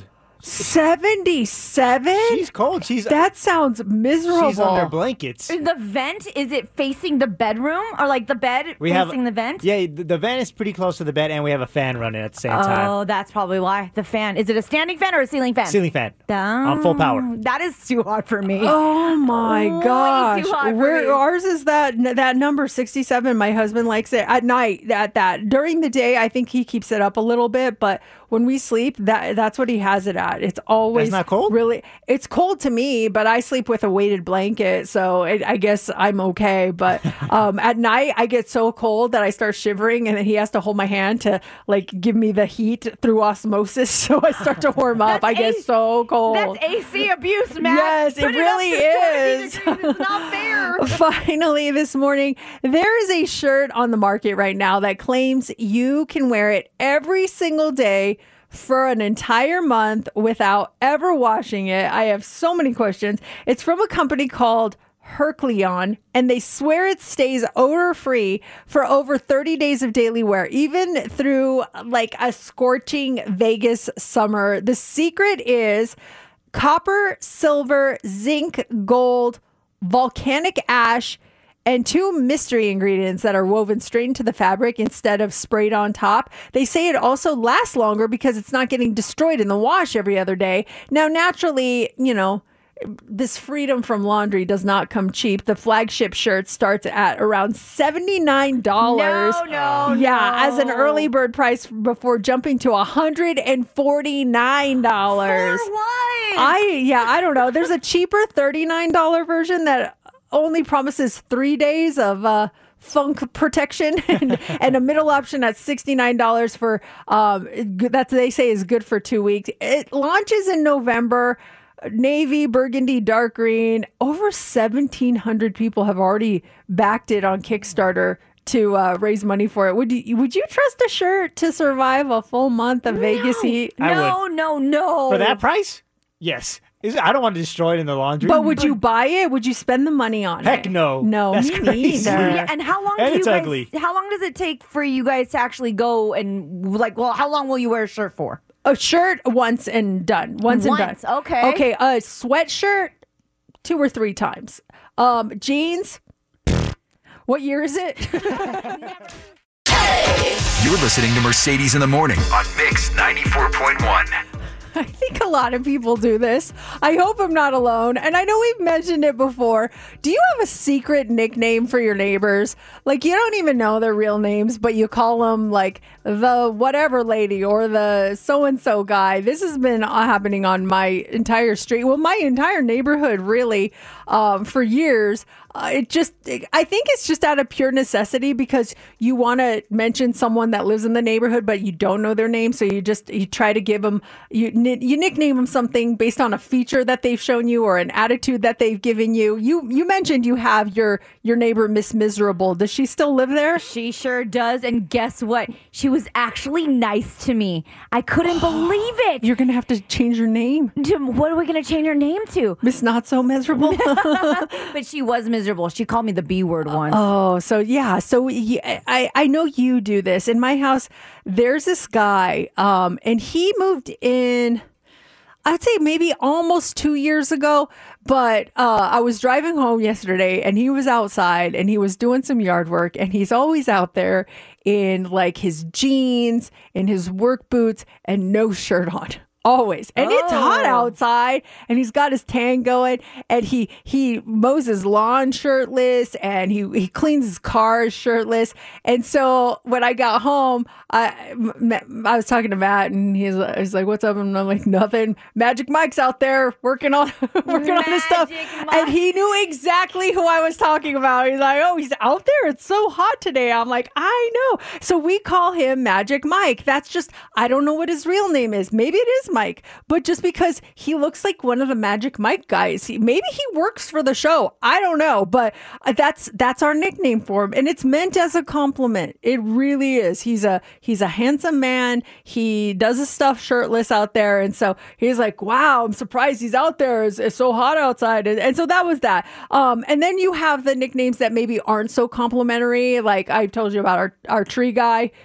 seventy-seven? She's cold. She's That sounds miserable. She's under blankets. The vent, is it facing the bedroom or like the bed We facing have the vent? Yeah, the, the vent is pretty close to the bed, and we have a fan running at the same time. Oh, that's probably why. The fan. Is it a standing fan or a ceiling fan? Ceiling fan Down. on full power. That is too hot for me. Oh my Way gosh. too hot for Where me. ours is that that number sixty-seven. My husband likes it at night at that. During the day I think he keeps it up a little bit, but when we sleep, that that's what he has it at. It's always That's not cold? Really, it's cold to me, but I sleep with a weighted blanket, so it, I guess I'm okay. But um, at night, I get so cold that I start shivering, and then he has to hold my hand to like give me the heat through osmosis. So I start to warm up. I get A- so cold. That's A C abuse, Matt. Yes, it Put really up to is. seventy degrees. It's not fair. Finally, this morning, there is a shirt on the market right now that claims you can wear it every single day for an entire month without ever washing it. I have so many questions. It's from a company called Hercleon, and they swear it stays odor-free for over thirty days of daily wear, even through like a scorching Vegas summer. The secret is copper, silver, zinc, gold, volcanic ash, and two mystery ingredients that are woven straight into the fabric instead of sprayed on top. They say it also lasts longer because it's not getting destroyed in the wash every other day. Now, naturally, you know, this freedom from laundry does not come cheap. The flagship shirt starts at around seventy-nine dollars. No, no, Yeah, no. as an early bird price before jumping to one hundred forty-nine dollars. For what? I, yeah, I don't know. There's a cheaper thirty-nine dollars version that only promises three days of uh, funk protection and, and a middle option at sixty-nine dollars for um, that they say is good for two weeks. It launches in November. Navy, burgundy, dark green. Over seventeen hundred people have already backed it on Kickstarter to uh, raise money for it. Would you would you trust a shirt to survive a full month of Vegas heat? I No, would. no, no. For that price? Yes. Is it, I don't want to destroy it in the laundry. But would you buy it? Would you spend the money on it? Heck no. No, That's me crazy. neither. Yeah, and how long And do you it's guys? ugly. How long does it take for you guys to actually go and like? Well, how long will you wear a shirt for? A shirt once and done. Once, and Once, done. okay. Okay. A sweatshirt two or three times. Um, jeans. What year is it? You're listening to Mercedes in the Morning on Mix ninety-four point one. I think a lot of people do this. I hope I'm not alone. And I know we've mentioned it before. Do you have a secret nickname for your neighbors? Like you don't even know their real names, but you call them like the whatever lady or the so-and-so guy. This has been happening on my entire street. Well, my entire neighborhood really um, for years. Uh, it just, I think it's just out of pure necessity because you want to mention someone that lives in the neighborhood, but you don't know their name. So you just, you try to give them, you, you nickname them something based on a feature that they've shown you or an attitude that they've given you. You, you mentioned you have your, your neighbor, Miss Miserable. Does she still live there? She sure does. And guess what? She was actually nice to me. I couldn't believe it. You're going to have to change your name. What are we going to change her name to? Miss Not So Miserable. But she was miserable. She called me the B word once. Oh, so yeah. So yeah, I, I know you do this. In my house, there's this guy, um, and he moved in, I'd say maybe almost two years ago. But uh, I was driving home yesterday and he was outside and he was doing some yard work. And he's always out there in like his jeans and his work boots and no shirt on. Always. And it's hot Oh. outside and he's got his tan going and he he mows his lawn shirtless and he, he cleans his cars shirtless. And so when I got home, I I was talking to Matt and he's, he's like, what's up? And I'm like, nothing. Magic Mike's out there working on working on this stuff. Magic And he knew exactly who I was talking about. He's like, oh, he's out there. It's so hot today. I'm like, I know. So we call him Magic Mike. That's just, I don't know what his real name is. Maybe it is Mike, but just because he looks like one of the Magic Mike guys, he, maybe he works for the show. I don't know, but that's that's our nickname for him, and it's meant as a compliment. It really is. He's a he's a handsome man. He does his stuff shirtless out there, and so he's like, "Wow, I'm surprised he's out there. It's, it's so hot outside." And, and so that was that. Um, and then you have the nicknames that maybe aren't so complimentary. Like I told you about our our tree guy.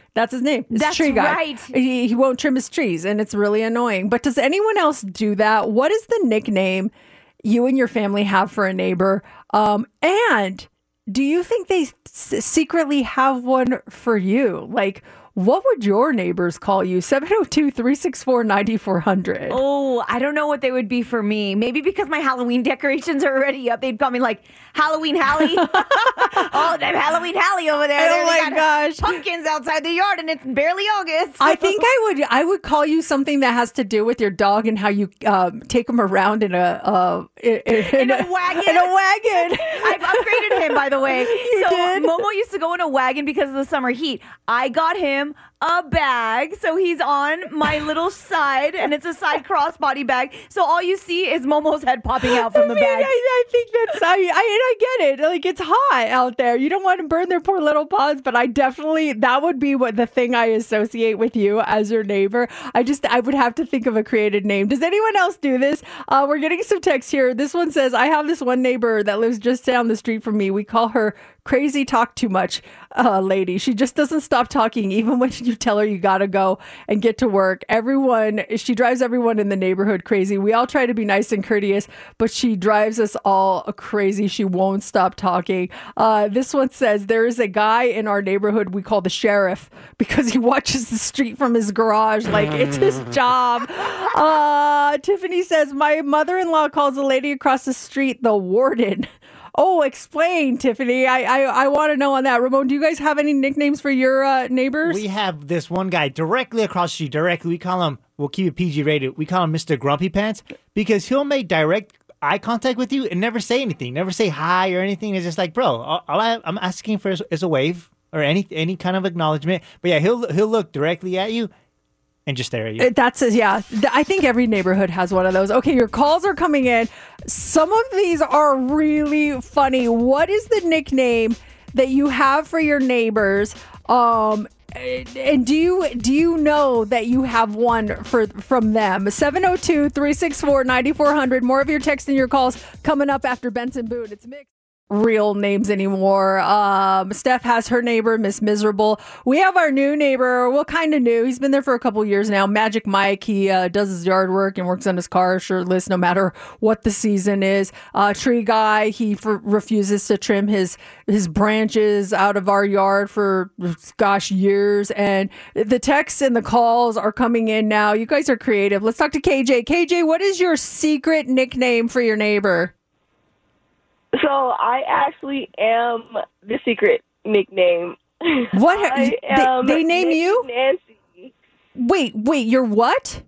That's his name. It's That's Tree Guy. right. He, he won't trim his trees, and it's really annoying. But does anyone else do that? What is the nickname you and your family have for a neighbor? Um, and do you think they s- secretly have one for you? Like, what would your neighbors call you? seven oh two, three six four, nine four hundred. Oh, I don't know what they would be for me. Maybe because my Halloween decorations are already up, they'd call me like Halloween Hallie. Oh, them Halloween Hallie over there. Oh They my got gosh. pumpkins outside the yard, and it's barely August. I think I would I would call you something that has to do with your dog and how you um, take him around in a uh, in, in, in a wagon. In a wagon. I've upgraded him, by the way. You so did? Momo used to go in a wagon because of the summer heat. I got him a bag, so he's on my little side, and it's a side crossbody bag. So all you see is Momo's head popping out from I the mean, bag. I, I think that's I, I and I get it. Like, it's hot out there. You don't want to burn their poor little paws, but I definitely that would be what the thing I associate with you as your neighbor. I just I would have to think of a creative name. Does anyone else do this? Uh, we're getting some text here. This one says, I have this one neighbor that lives just down the street from me. We call her Crazy Talk Too Much uh, lady. She just doesn't stop talking, even when you tell her you gotta go and get to work. Everyone, she drives everyone in the neighborhood crazy. We all try to be nice and courteous, but she drives us all crazy. She won't stop talking. Uh, this one says, there is a guy in our neighborhood we call the sheriff because he watches the street from his garage like it's his job. Uh, Tiffany says, my mother-in-law calls the lady across the street the warden. Oh, explain, Tiffany. I I, I want to know on that. Ramon, do you guys have any nicknames for your uh, neighbors? We have this one guy directly across the street. Directly, we call him, we'll keep it P G rated, we call him Mister Grumpy Pants because he'll make direct eye contact with you and never say anything, never say hi or anything. It's just like, bro, all, all I, I'm asking for is, is a wave or any any kind of acknowledgement. But yeah, he'll he'll look directly at you and just stare at you. That's a, yeah. I think every neighborhood has one of those. Okay, your calls are coming in. Some of these are really funny. What is the nickname that you have for your neighbors? Um, and do you do you know that you have one for from them? seven oh two, three six four, nine four hundred. More of your texts and your calls coming up after Benson Boone. It's mixed. Real names anymore. Um, Steph has her neighbor, Miss Miserable. We have our new neighbor. Well, kind of new. He's been there for a couple years now. Magic Mike. He uh, does his yard work and works on his car shirtless no matter what the season is. Uh, Tree Guy. He f- refuses to trim his his branches out of our yard for gosh years. And the texts and the calls are coming in now. You guys are creative. Let's talk to K J. K J, what is your secret nickname for your neighbor? So I actually am the secret nickname. What? I They, am they name Naked you? Nancy. Wait, wait, you're what?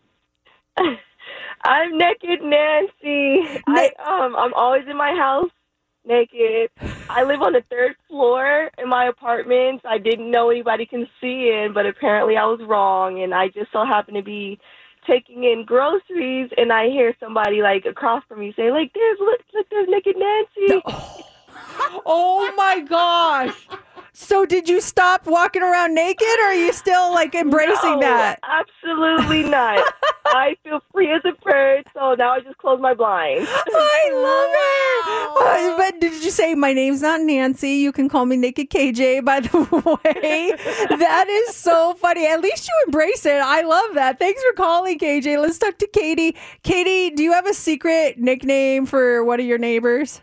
I'm Naked Nancy. I um I'm always in my house naked. I live on the third floor in my apartment. I didn't know anybody can see in, but apparently I was wrong, and I just so happen to be taking in groceries, and I hear somebody like across from me say, like, there's look, look, there's Naked Nancy. Oh, oh my gosh. So did you stop walking around naked, or are you still like embracing No, that? Absolutely not. I feel free as a bird, so now I just close my blinds. I love it. Uh, but did you say, my name's not Nancy, you can call me Naked K J, by the way? That is so funny. At least you embrace it. I love that. Thanks for calling, K J. Let's talk to Katie. Katie, do you have a secret nickname for one of your neighbors?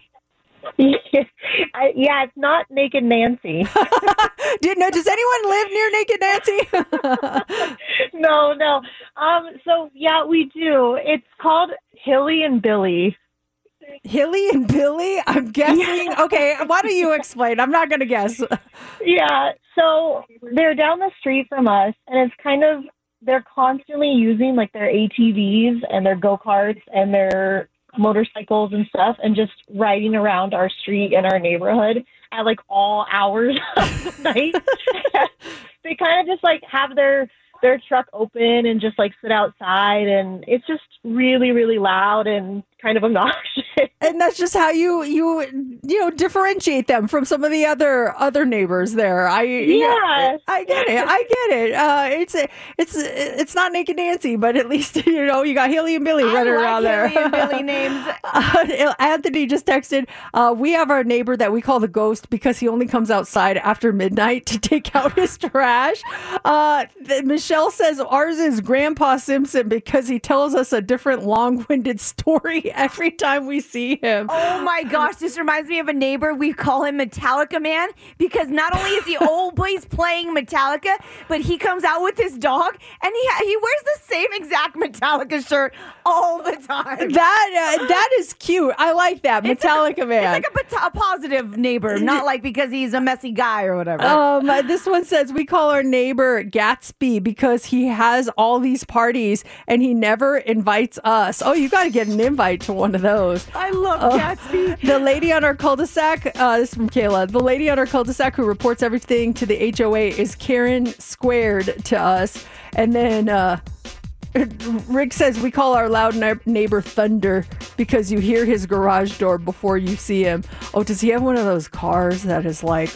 I, yeah, it's not Naked Nancy. Did, no, does anyone live near Naked Nancy? no, no. Um, so, yeah, we do. It's called Hilly and Billy. Hilly and Billy? I'm guessing. Yeah. Okay, why don't you explain? I'm not going to guess. Yeah, so they're down the street from us, and it's kind of, they're constantly using, like, their A T Vs and their go-karts and their motorcycles and stuff and just riding around our street and our neighborhood at like all hours of the night. They kind of just like have their their truck open and just like sit outside, and it's just really really loud, and kind of obnoxious. And that's just how you you you know differentiate them from some of the other other neighbors there. I Yeah. I get it. I get it. Uh, it's it's it's not Naked Nancy, but at least you know you got Haley and Billy I running like around Haley there. and Billy names. Uh, Anthony just texted. Uh, we have our neighbor that we call the ghost because he only comes outside after midnight to take out his trash. Uh, th- Michelle says ours is Grandpa Simpson because he tells us a different long-winded story every time we see him. Oh my gosh, this reminds me of a neighbor. We call him Metallica Man because not only is he always playing Metallica, but he comes out with his dog and he ha- he wears the same exact Metallica shirt all the time. That uh, that is cute. I like that Metallica Man. It's like a, pot- a positive neighbor, not like because he's a messy guy or whatever. Um, uh, this one says we call our neighbor Gatsby because he has all these parties and he never invites us. Oh, you got to get an invite to one of those. I love Uh, Gatsby. The lady on our cul-de-sac, uh, this is from Kayla. The lady on our cul-de-sac who reports everything to the H O A is Karen Squared to us. And then uh, Rick says we call our loud ne- neighbor Thunder because you hear his garage door before you see him. Oh, does he have one of those cars that is like...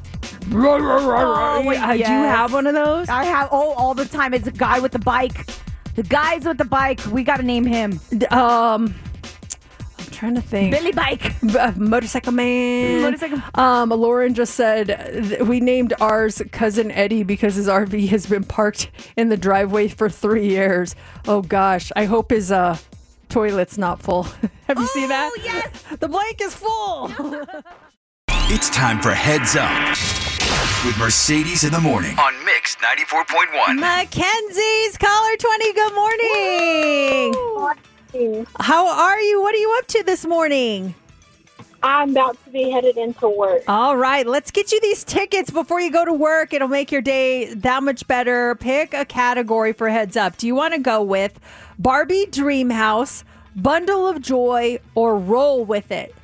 Oh, Uh, yes. Do you have one of those? I have, oh, all the time. It's a guy with the bike. The guys with the bike. We got to name him. Um... Trying to think. Billy Bike. Uh, motorcycle man. Motorcycle. Um, Lauren just said th- we named ours Cousin Eddie because his R V has been parked in the driveway for three years. Oh gosh, I hope his uh toilet's not full. Have you oh, seen that? Yes, the blank is full. It's time for Heads Up with Mercedes in the morning on Mix ninety-four point one. Mackenzie's caller twenty. Good morning. Woo! How are you? What are you up to this morning? I'm about to be headed into work. All right, let's get you these tickets before you go to work. It'll make your day that much better. Pick a category for Heads Up. Do you want to go with Barbie Dream House, Bundle of Joy, or Roll With It?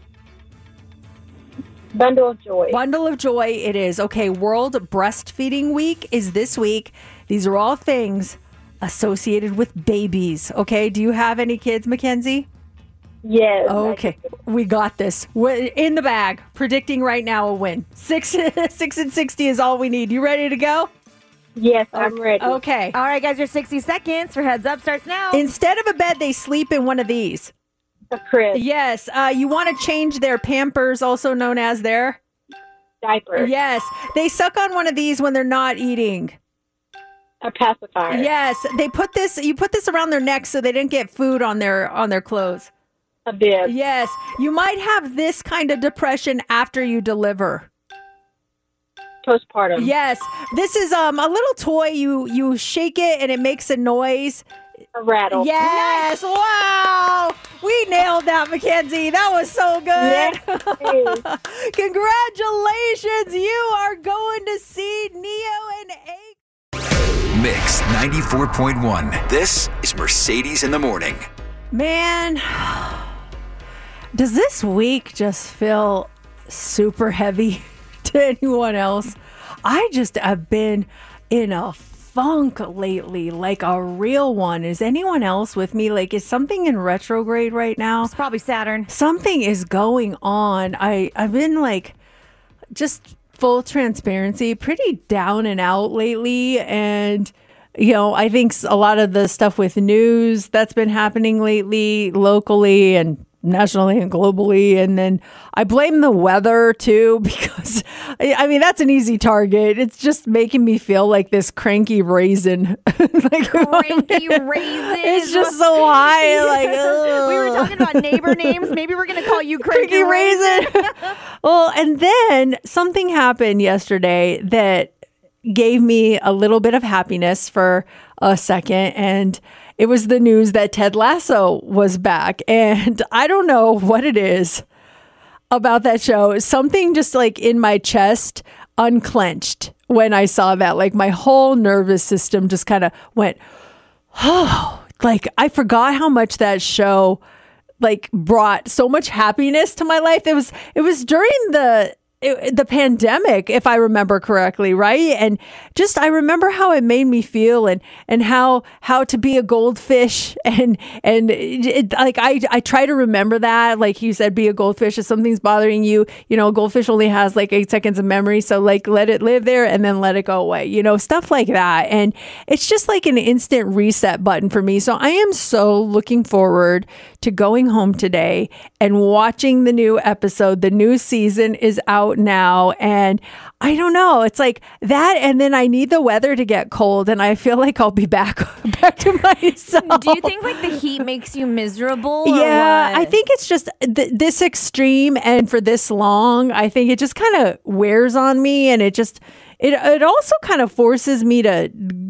Bundle of Joy. Bundle of Joy it is. Okay, World Breastfeeding Week is this week. These are all things associated with babies. Okay, do you have any kids, Mackenzie? Yes. Okay, we got this. We're in the bag. Predicting right now a win. Six, six and sixty is all we need. You ready to go? Yes, I'm ready. Okay. All right, guys, your sixty seconds for Heads Up starts now. Instead of a bed, they sleep in one of these. A crib. Yes. Uh, you want to change their Pampers, also known as their diaper. Yes. They suck on one of these when they're not eating. A pacifier. Yes. They put this. You put this around their neck so they didn't get food on their on their clothes. A bib. Yes. You might have this kind of depression after you deliver. Postpartum. Yes. This is um a little toy. You you shake it and it makes a noise. A rattle. Yes. Nice. Wow. We nailed that, Mackenzie. That was so good. Yes. Congratulations. You are going to see Neo and A. Mix ninety-four point one. This is Mercedes in the morning. Man, does this week just feel super heavy to anyone else? I just have been in a funk lately, like a real one. Is anyone else with me? Like, is something in retrograde right now? It's probably Saturn. Something is going on. I, I've been like, just full transparency, pretty down and out lately. And, you know, I think a lot of the stuff with news that's been happening lately, locally and nationally and globally. And then I blame the weather too, because I mean, that's an easy target. It's just making me feel like this cranky raisin. Like, cranky raisin. It's just so high. Like, ugh. We were talking about neighbor names. Maybe we're going to call you cranky, cranky raisin. raisin. Well, and then something happened yesterday that gave me a little bit of happiness for a second. And it was the news that Ted Lasso was back. And I don't know what it is about that show. Something just like in my chest unclenched when I saw that. Like my whole nervous system just kind of went, oh, like I forgot how much that show like brought so much happiness to my life. It was, it was during the, it, the pandemic, if I remember correctly, right? And just I remember how it made me feel, and and how how to be a goldfish, and and it, it, like I I try to remember that, like you said, be a goldfish. If something's bothering you, you know, a goldfish only has like eight seconds of memory, so like let it live there and then let it go away, you know, stuff like that. And it's just like an instant reset button for me. So I am so looking forward to going home today and watching the new episode. The new season is out now, and I don't know, it's like that, and then I need the weather to get cold, and I feel like I'll be back back to myself. Do you think like the heat makes you miserable? Or yeah, what? I think it's just th- this extreme and for this long. I think it just kind of wears on me, and it just it it also kind of forces me to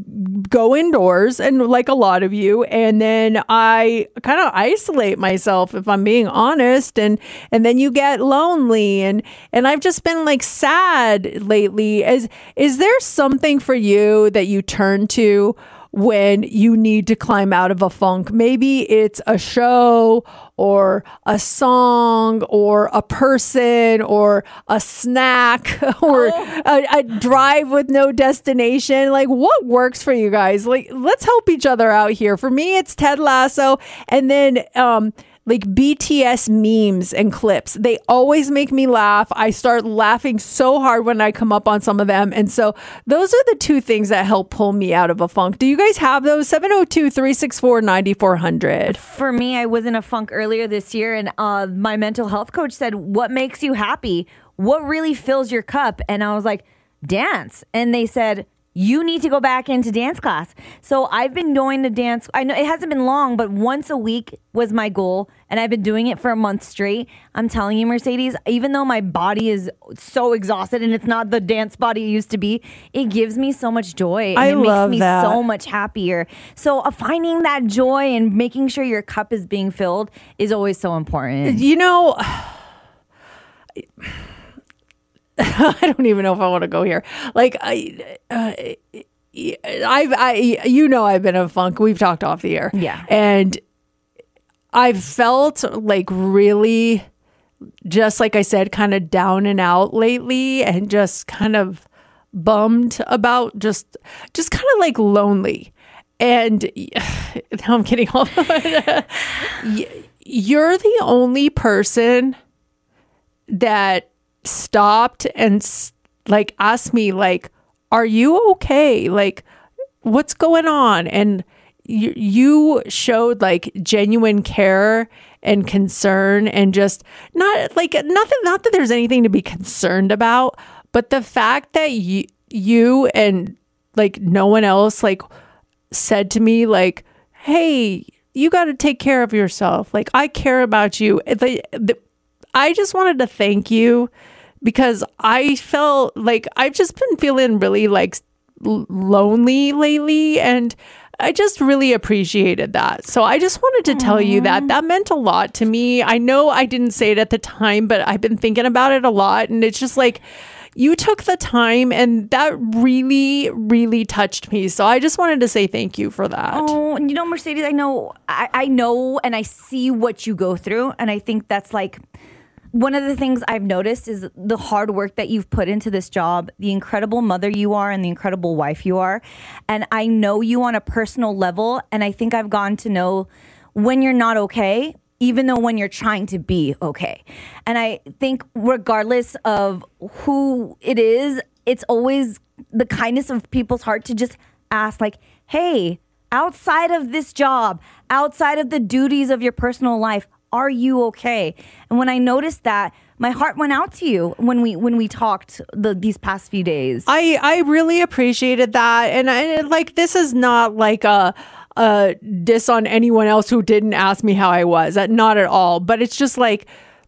go indoors, and like a lot of you, and then I kind of isolate myself, if I'm being honest, and and then you get lonely, and and I've just been like sad lately. Is is there something for you that you turn to when you need to climb out of a funk? Maybe it's a show or a song or a person or a snack or Oh. a, a drive with no destination. Like, what works for you guys? Like, let's help each other out here. For me, it's Ted Lasso, and then um like B T S memes and clips. They always make me laugh. I start laughing so hard when I come up on some of them. And so those are the two things that help pull me out of a funk. Do you guys have those? seven oh two, three six four, nine four zero zero. For me, I was in a funk earlier this year, and uh, my mental health coach said, "What makes you happy? What really fills your cup?" And I was like, "Dance." And they said, "You need to go back into dance class." So I've been going to dance. I know it hasn't been long, but once a week was my goal, and I've been doing it for a month straight. I'm telling you, Mercedes, even though my body is so exhausted and it's not the dance body it used to be, it gives me so much joy. And I it love makes me that. so much happier. So uh, finding that joy and making sure your cup is being filled is always so important. You know, I don't even know if I want to go here. Like, I, uh, I've, I, you know, I've been in a funk. We've talked off the air. Yeah. And I've felt like really, just like I said, kind of down and out lately, and just kind of bummed about just, just kind of like lonely. And now I'm getting all, you're the only person that stopped and s- like asked me, like, are you okay? Like, what's going on? And you, you showed like genuine care and concern, and just not like nothing, not that there's anything to be concerned about, but the fact that you, you and like no one else like said to me, like, hey, you got to take care of yourself. Like, I care about you. The, the, I just wanted to thank you, because I felt like I've just been feeling really like l- lonely lately, and I just really appreciated that. So I just wanted to tell you that that meant a lot to me. I know I didn't say it at the time, but I've been thinking about it a lot, and it's just like, you took the time, and that really, really touched me. So I just wanted to say thank you for that. Oh, and you know, Mercedes, I know, I, I know, and I see what you go through, and I think that's like, one of the things I've noticed is the hard work that you've put into this job, the incredible mother you are, and the incredible wife you are. And I know you on a personal level, and I think I've gotten to know when you're not okay, even though when you're trying to be okay. And I think regardless of who it is, it's always the kindness of people's heart to just ask, like, hey, outside of this job, outside of the duties of your personal life, are you okay? And when I noticed that, my heart went out to you when we when we talked the, these past few days. I, I really appreciated that. And I, like, this is not like a, a diss on anyone else who didn't ask me how I was. That, not at all. But it's just like,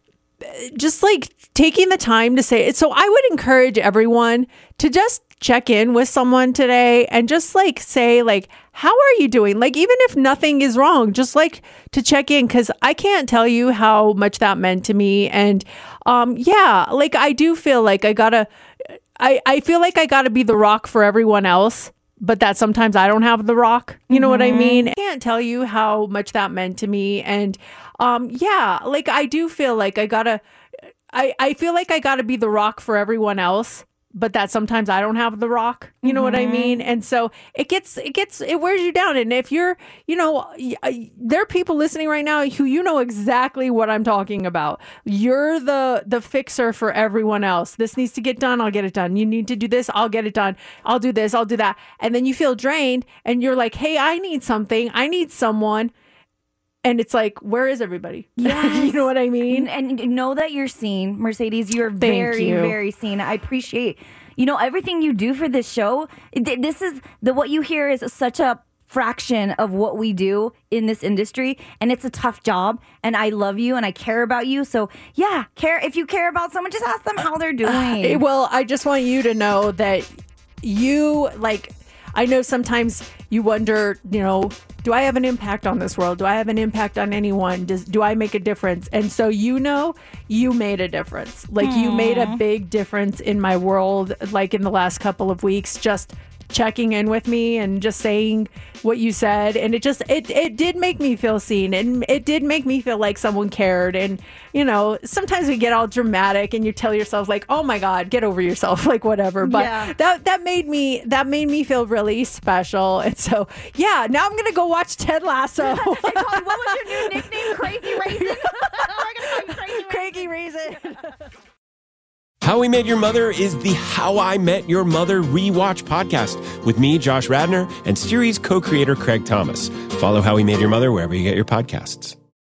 just like taking the time to say it. So I would encourage everyone to just check in with someone today and just like say, like, how are you doing? Like, even if nothing is wrong, just like to check in, because I can't tell you how much that meant to me. And um, yeah, like, I do feel like I gotta, I, I feel like I gotta be the rock for everyone else, but that sometimes I don't have the rock. You know mm-hmm. what I mean? I can't tell you how much that meant to me. And um, yeah, like, I do feel like I gotta, I, I feel like I got to be the rock for everyone else, but that sometimes I don't have the rock. You know mm-hmm. what I mean? And so it gets, it gets, it wears you down. And if you're, you know, there are people listening right now who you know exactly what I'm talking about. You're the, the fixer for everyone else. This needs to get done. I'll get it done. You need to do this. I'll get it done. I'll do this. I'll do that. And then you feel drained and you're like, hey, I need something. I need someone. And it's like, where is everybody? Yes. You know what I mean? And, and know that you're seen, Mercedes. You're Thank very, you. very seen. I appreciate, you know, everything you do for this show. This is the what you hear is such a fraction of what we do in this industry, and it's a tough job. And I love you, and I care about you. So yeah, care. If you care about someone, just ask them how they're doing. Uh, well, I just want you to know that you like. I know sometimes you wonder, you know, do I have an impact on this world? Do I have an impact on anyone? Does, do I make a difference? And so, you know, you made a difference. Like Aww. You made a big difference in my world, like in the last couple of weeks, just checking in with me and just saying what you said. And it just, it, it did make me feel seen, and it did make me feel like someone cared. And, you know, sometimes we get all dramatic and you tell yourself like, oh my God, get over yourself, like whatever. But yeah. that, that made me, that made me feel really special. And so, yeah, now I'm going to go watch Ted Lasso. Hey, Colin, what was your new nickname? Crazy Raisin? We're going to call you Crazy Raisin. Crazy Raisin. How We Met Your Mother is the How I Met Your Mother rewatch podcast with me, Josh Radnor, and series co-creator Craig Thomas. Follow How We Met Your Mother wherever you get your podcasts.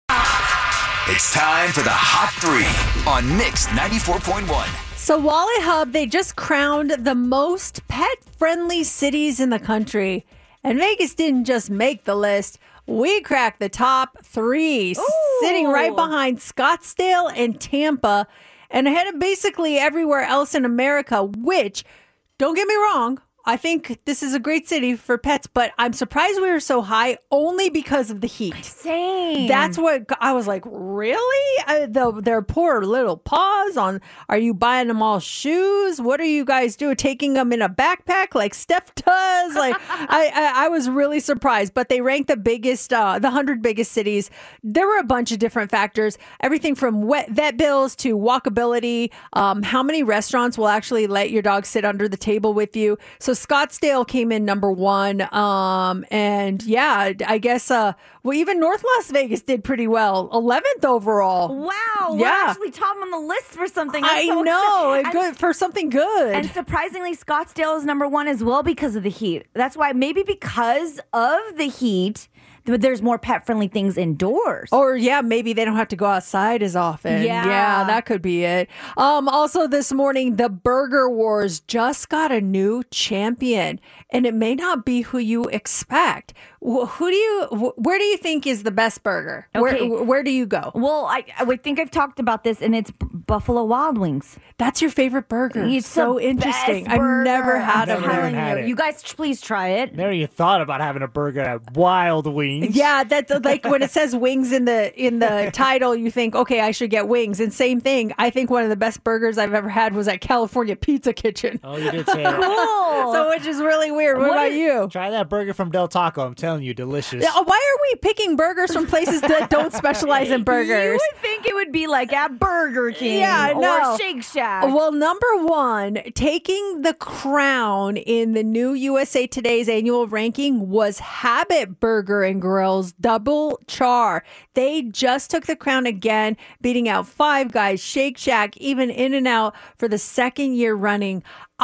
It's time for the Hot Three on Mix ninety-four point one. So Wally Hub, they just crowned the most pet-friendly cities in the country. And Vegas didn't just make the list. We cracked the top three, Ooh. sitting right behind Scottsdale and Tampa, and ahead of basically everywhere else in America, which, don't get me wrong, I think this is a great city for pets, but I'm surprised we were so high only because of the heat. Same. That's what I was like, really? I, the, their poor little paws on, are you buying them all shoes? What are you guys doing? Taking them in a backpack like Steph does? Like, I, I, I was really surprised, but they ranked the biggest, uh, the one hundred biggest cities. There were a bunch of different factors, everything from wet vet bills to walkability, um, how many restaurants will actually let your dog sit under the table with you. So Scottsdale came in number one. Um, and yeah, I guess, uh, well, even North Las Vegas did pretty well. eleventh overall. Wow. We're Yeah. actually top on the list for something. I'm I so know. excited. Good And- for something good. And surprisingly, Scottsdale is number one as well because of the heat. That's why, maybe because of the heat, th- there's more pet-friendly things indoors. Or yeah, maybe they don't have to go outside as often. Yeah. Yeah, that could be it. Um, also this morning, the Burger Wars just got a new champion, and it may not be who you expect. Wh- Who do you? wh- Where do you think is the best burger? Okay. Where, where do you go? Well, I, I would think I've talked about this, and it's B- Buffalo Wild Wings. That's your favorite burger. It's so the interesting. best I've never burger. had I'm it. Never telling had you. it. You guys, please try it. Never even thought about having a burger at Wild Wings. Yeah, that's like when it says wings in the in the title, you think, okay, I should get wings. And same thing, I think one of the best burgers I've ever had was at California Pizza Kitchen. Oh, you did say that. Cool. So, which is really weird. What, What about is- you? Try that burger from Del Taco. I'm telling you, delicious. Yeah, Why are we picking burgers from places that don't specialize in You burgers? would think it would be like at Burger King Yeah, or no. Shake Shack. Well, number one, taking the crown in the new U S A Today's annual ranking was Habit Burger and Grill's Double Char. They just took the crown again, beating out Five Guys, Shake Shack, even In-N-Out for the second year running.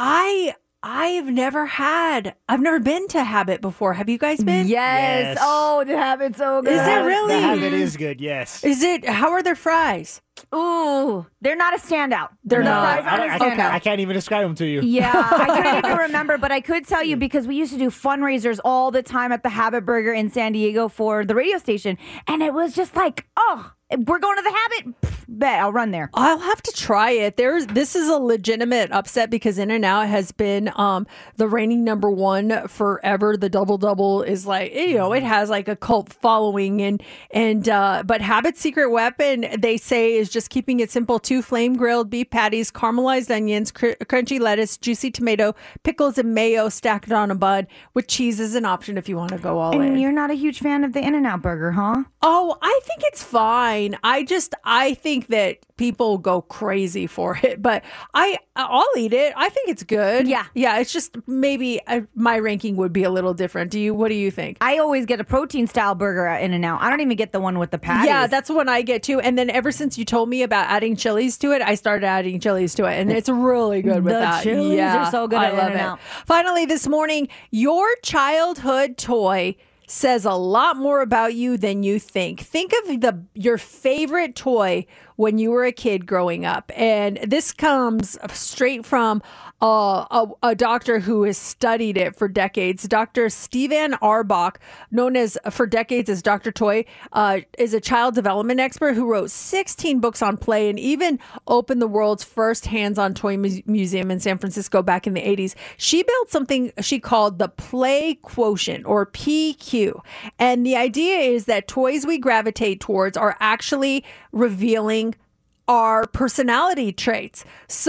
I I've never had, I've never been to Habit before. Have you guys been? Yes. Yes. Oh, the Habit's so good. Is it really? The habit is good, yes. Is it, how are their fries? Ooh, they're not a standout. They're The not. fries I, aren't I, a I, standout. I can't even describe them to you. Yeah, I couldn't even remember, but I could tell you because we used to do fundraisers all the time at the Habit Burger in San Diego for the radio station. And it was just like, oh, we're going to the Habit. Pfft, bet I'll run there. I'll have to try it. There's this is a legitimate upset because In-N-Out has been um, the reigning number one forever. The double double is like, you know, it has like a cult following, and and uh, but Habit's secret weapon, they say, is just keeping it simple. Two flame grilled beef patties, caramelized onions, cr- crunchy lettuce, juicy tomato, pickles, and mayo stacked on a bun with cheese is an option if you want to go all And in. you're not a huge fan of the In-N-Out burger, huh? Oh, I think it's fine. I just, I think that people go crazy for it, but I, I'll eat it. I think it's good. Yeah. Yeah. It's just maybe uh, my ranking would be a little different. Do you, what do you think? I always get a protein style burger at In-N-Out. I don't even get the one with the patties. Yeah, that's the one I get too. And then ever since you told me about adding chilies to it, I started adding chilies to it, and it's really good with The that. chilies yeah, are so good I at love In-N-Out. it. Finally, this morning, your childhood toy says a lot more about you than you think. Think of the your favorite toy when you were a kid growing up. And this comes straight from uh, a, a doctor who has studied it for decades. Doctor Stephen Arbach, known as for decades as Doctor Toy, uh, is a child development expert who wrote sixteen books on play and even opened the world's first hands-on toy mu- museum in San Francisco back in the eighties. She built something she called the Play Quotient, or P Q. And the idea is that toys we gravitate towards are actually revealing our personality traits.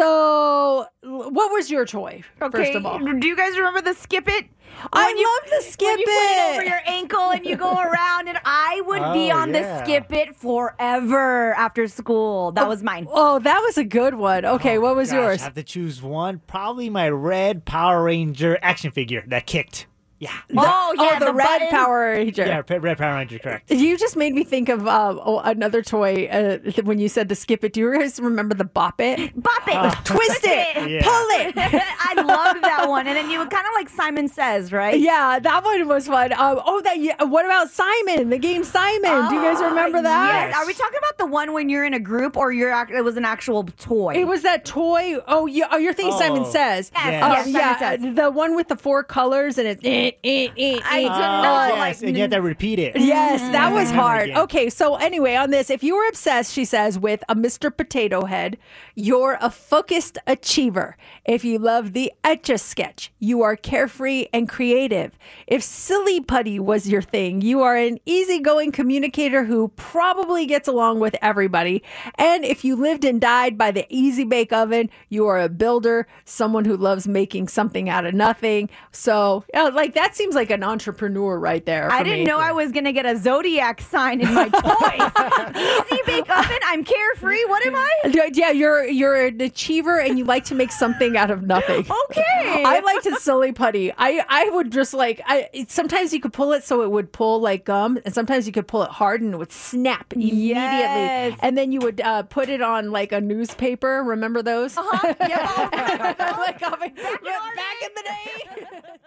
So, what was your toy, Okay. first of all? Do you guys remember the Skip It? I When you- love the Skip when you put it It. over your ankle and you go around, and I would be Oh, on yeah. the Skip It forever after school. That was mine. Oh, that was a good one. Okay, what was Gosh, yours? I have to choose one. Probably my red Power Ranger action figure that kicked. Yeah. Oh, yeah, oh, the, the red button. Power Ranger. Yeah, pe- red Power Ranger, correct. You just made me think of uh, oh, another toy uh, when you said the Skip It. Do you guys remember the Bop It? Bop it. Oh. Twist it. Yeah. Pull it. I loved that one. And then you would kind of like Simon Says, right? Yeah, that one was fun. Um, oh, that. Yeah, what about Simon? The game Simon. Do you guys remember that? Yes. Are we talking about the one when you're in a group, or you're act- it was an actual toy? It was that toy. Oh, you, oh you're thinking Oh. Simon Says. Yes, Yeah. Um, yes, Simon yeah, Says. the one with the four colors and it's. Eh, eh, eh, I eh. did Oh, not yes, like. and you have to repeat it. Yes, that was Never hard. again. Okay, so anyway, on this, if you were obsessed, she says, with a Mister Potato Head, you're a focused achiever. If you love the Etch-a-Sketch, you are carefree and creative. If Silly Putty was your thing, you are an easygoing communicator who probably gets along with everybody. And if you lived and died by the Easy Bake Oven, you are a builder, someone who loves making something out of nothing. So, yeah, like that seems like an entrepreneur right there. I for didn't me. know I was going to get a Zodiac sign in my toys. Easy Bake Oven. I'm carefree. What am I? Yeah, you're you're an achiever and you like to make something out of nothing. Okay. I like to Silly Putty. I, I would just like I it- sometimes you could pull it so it would pull like gum, and sometimes you could pull it hard and it would snap immediately. Yes. And then you would uh, put it on like a newspaper. Remember those? Uh-huh. Yeah. like back, back in the day.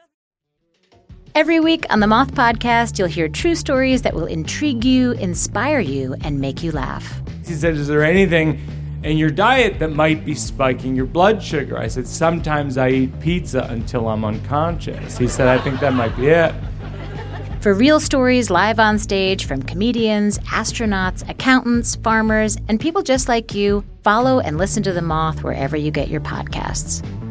Every week on the Moth Podcast, you'll hear true stories that will intrigue you, inspire you, and make you laugh. He said, is there anything in your diet that might be spiking your blood sugar? I said, sometimes I eat pizza until I'm unconscious. He said, I think that might be it. For real stories live on stage from comedians, astronauts, accountants, farmers, and people just like you, follow and listen to The Moth wherever you get your podcasts.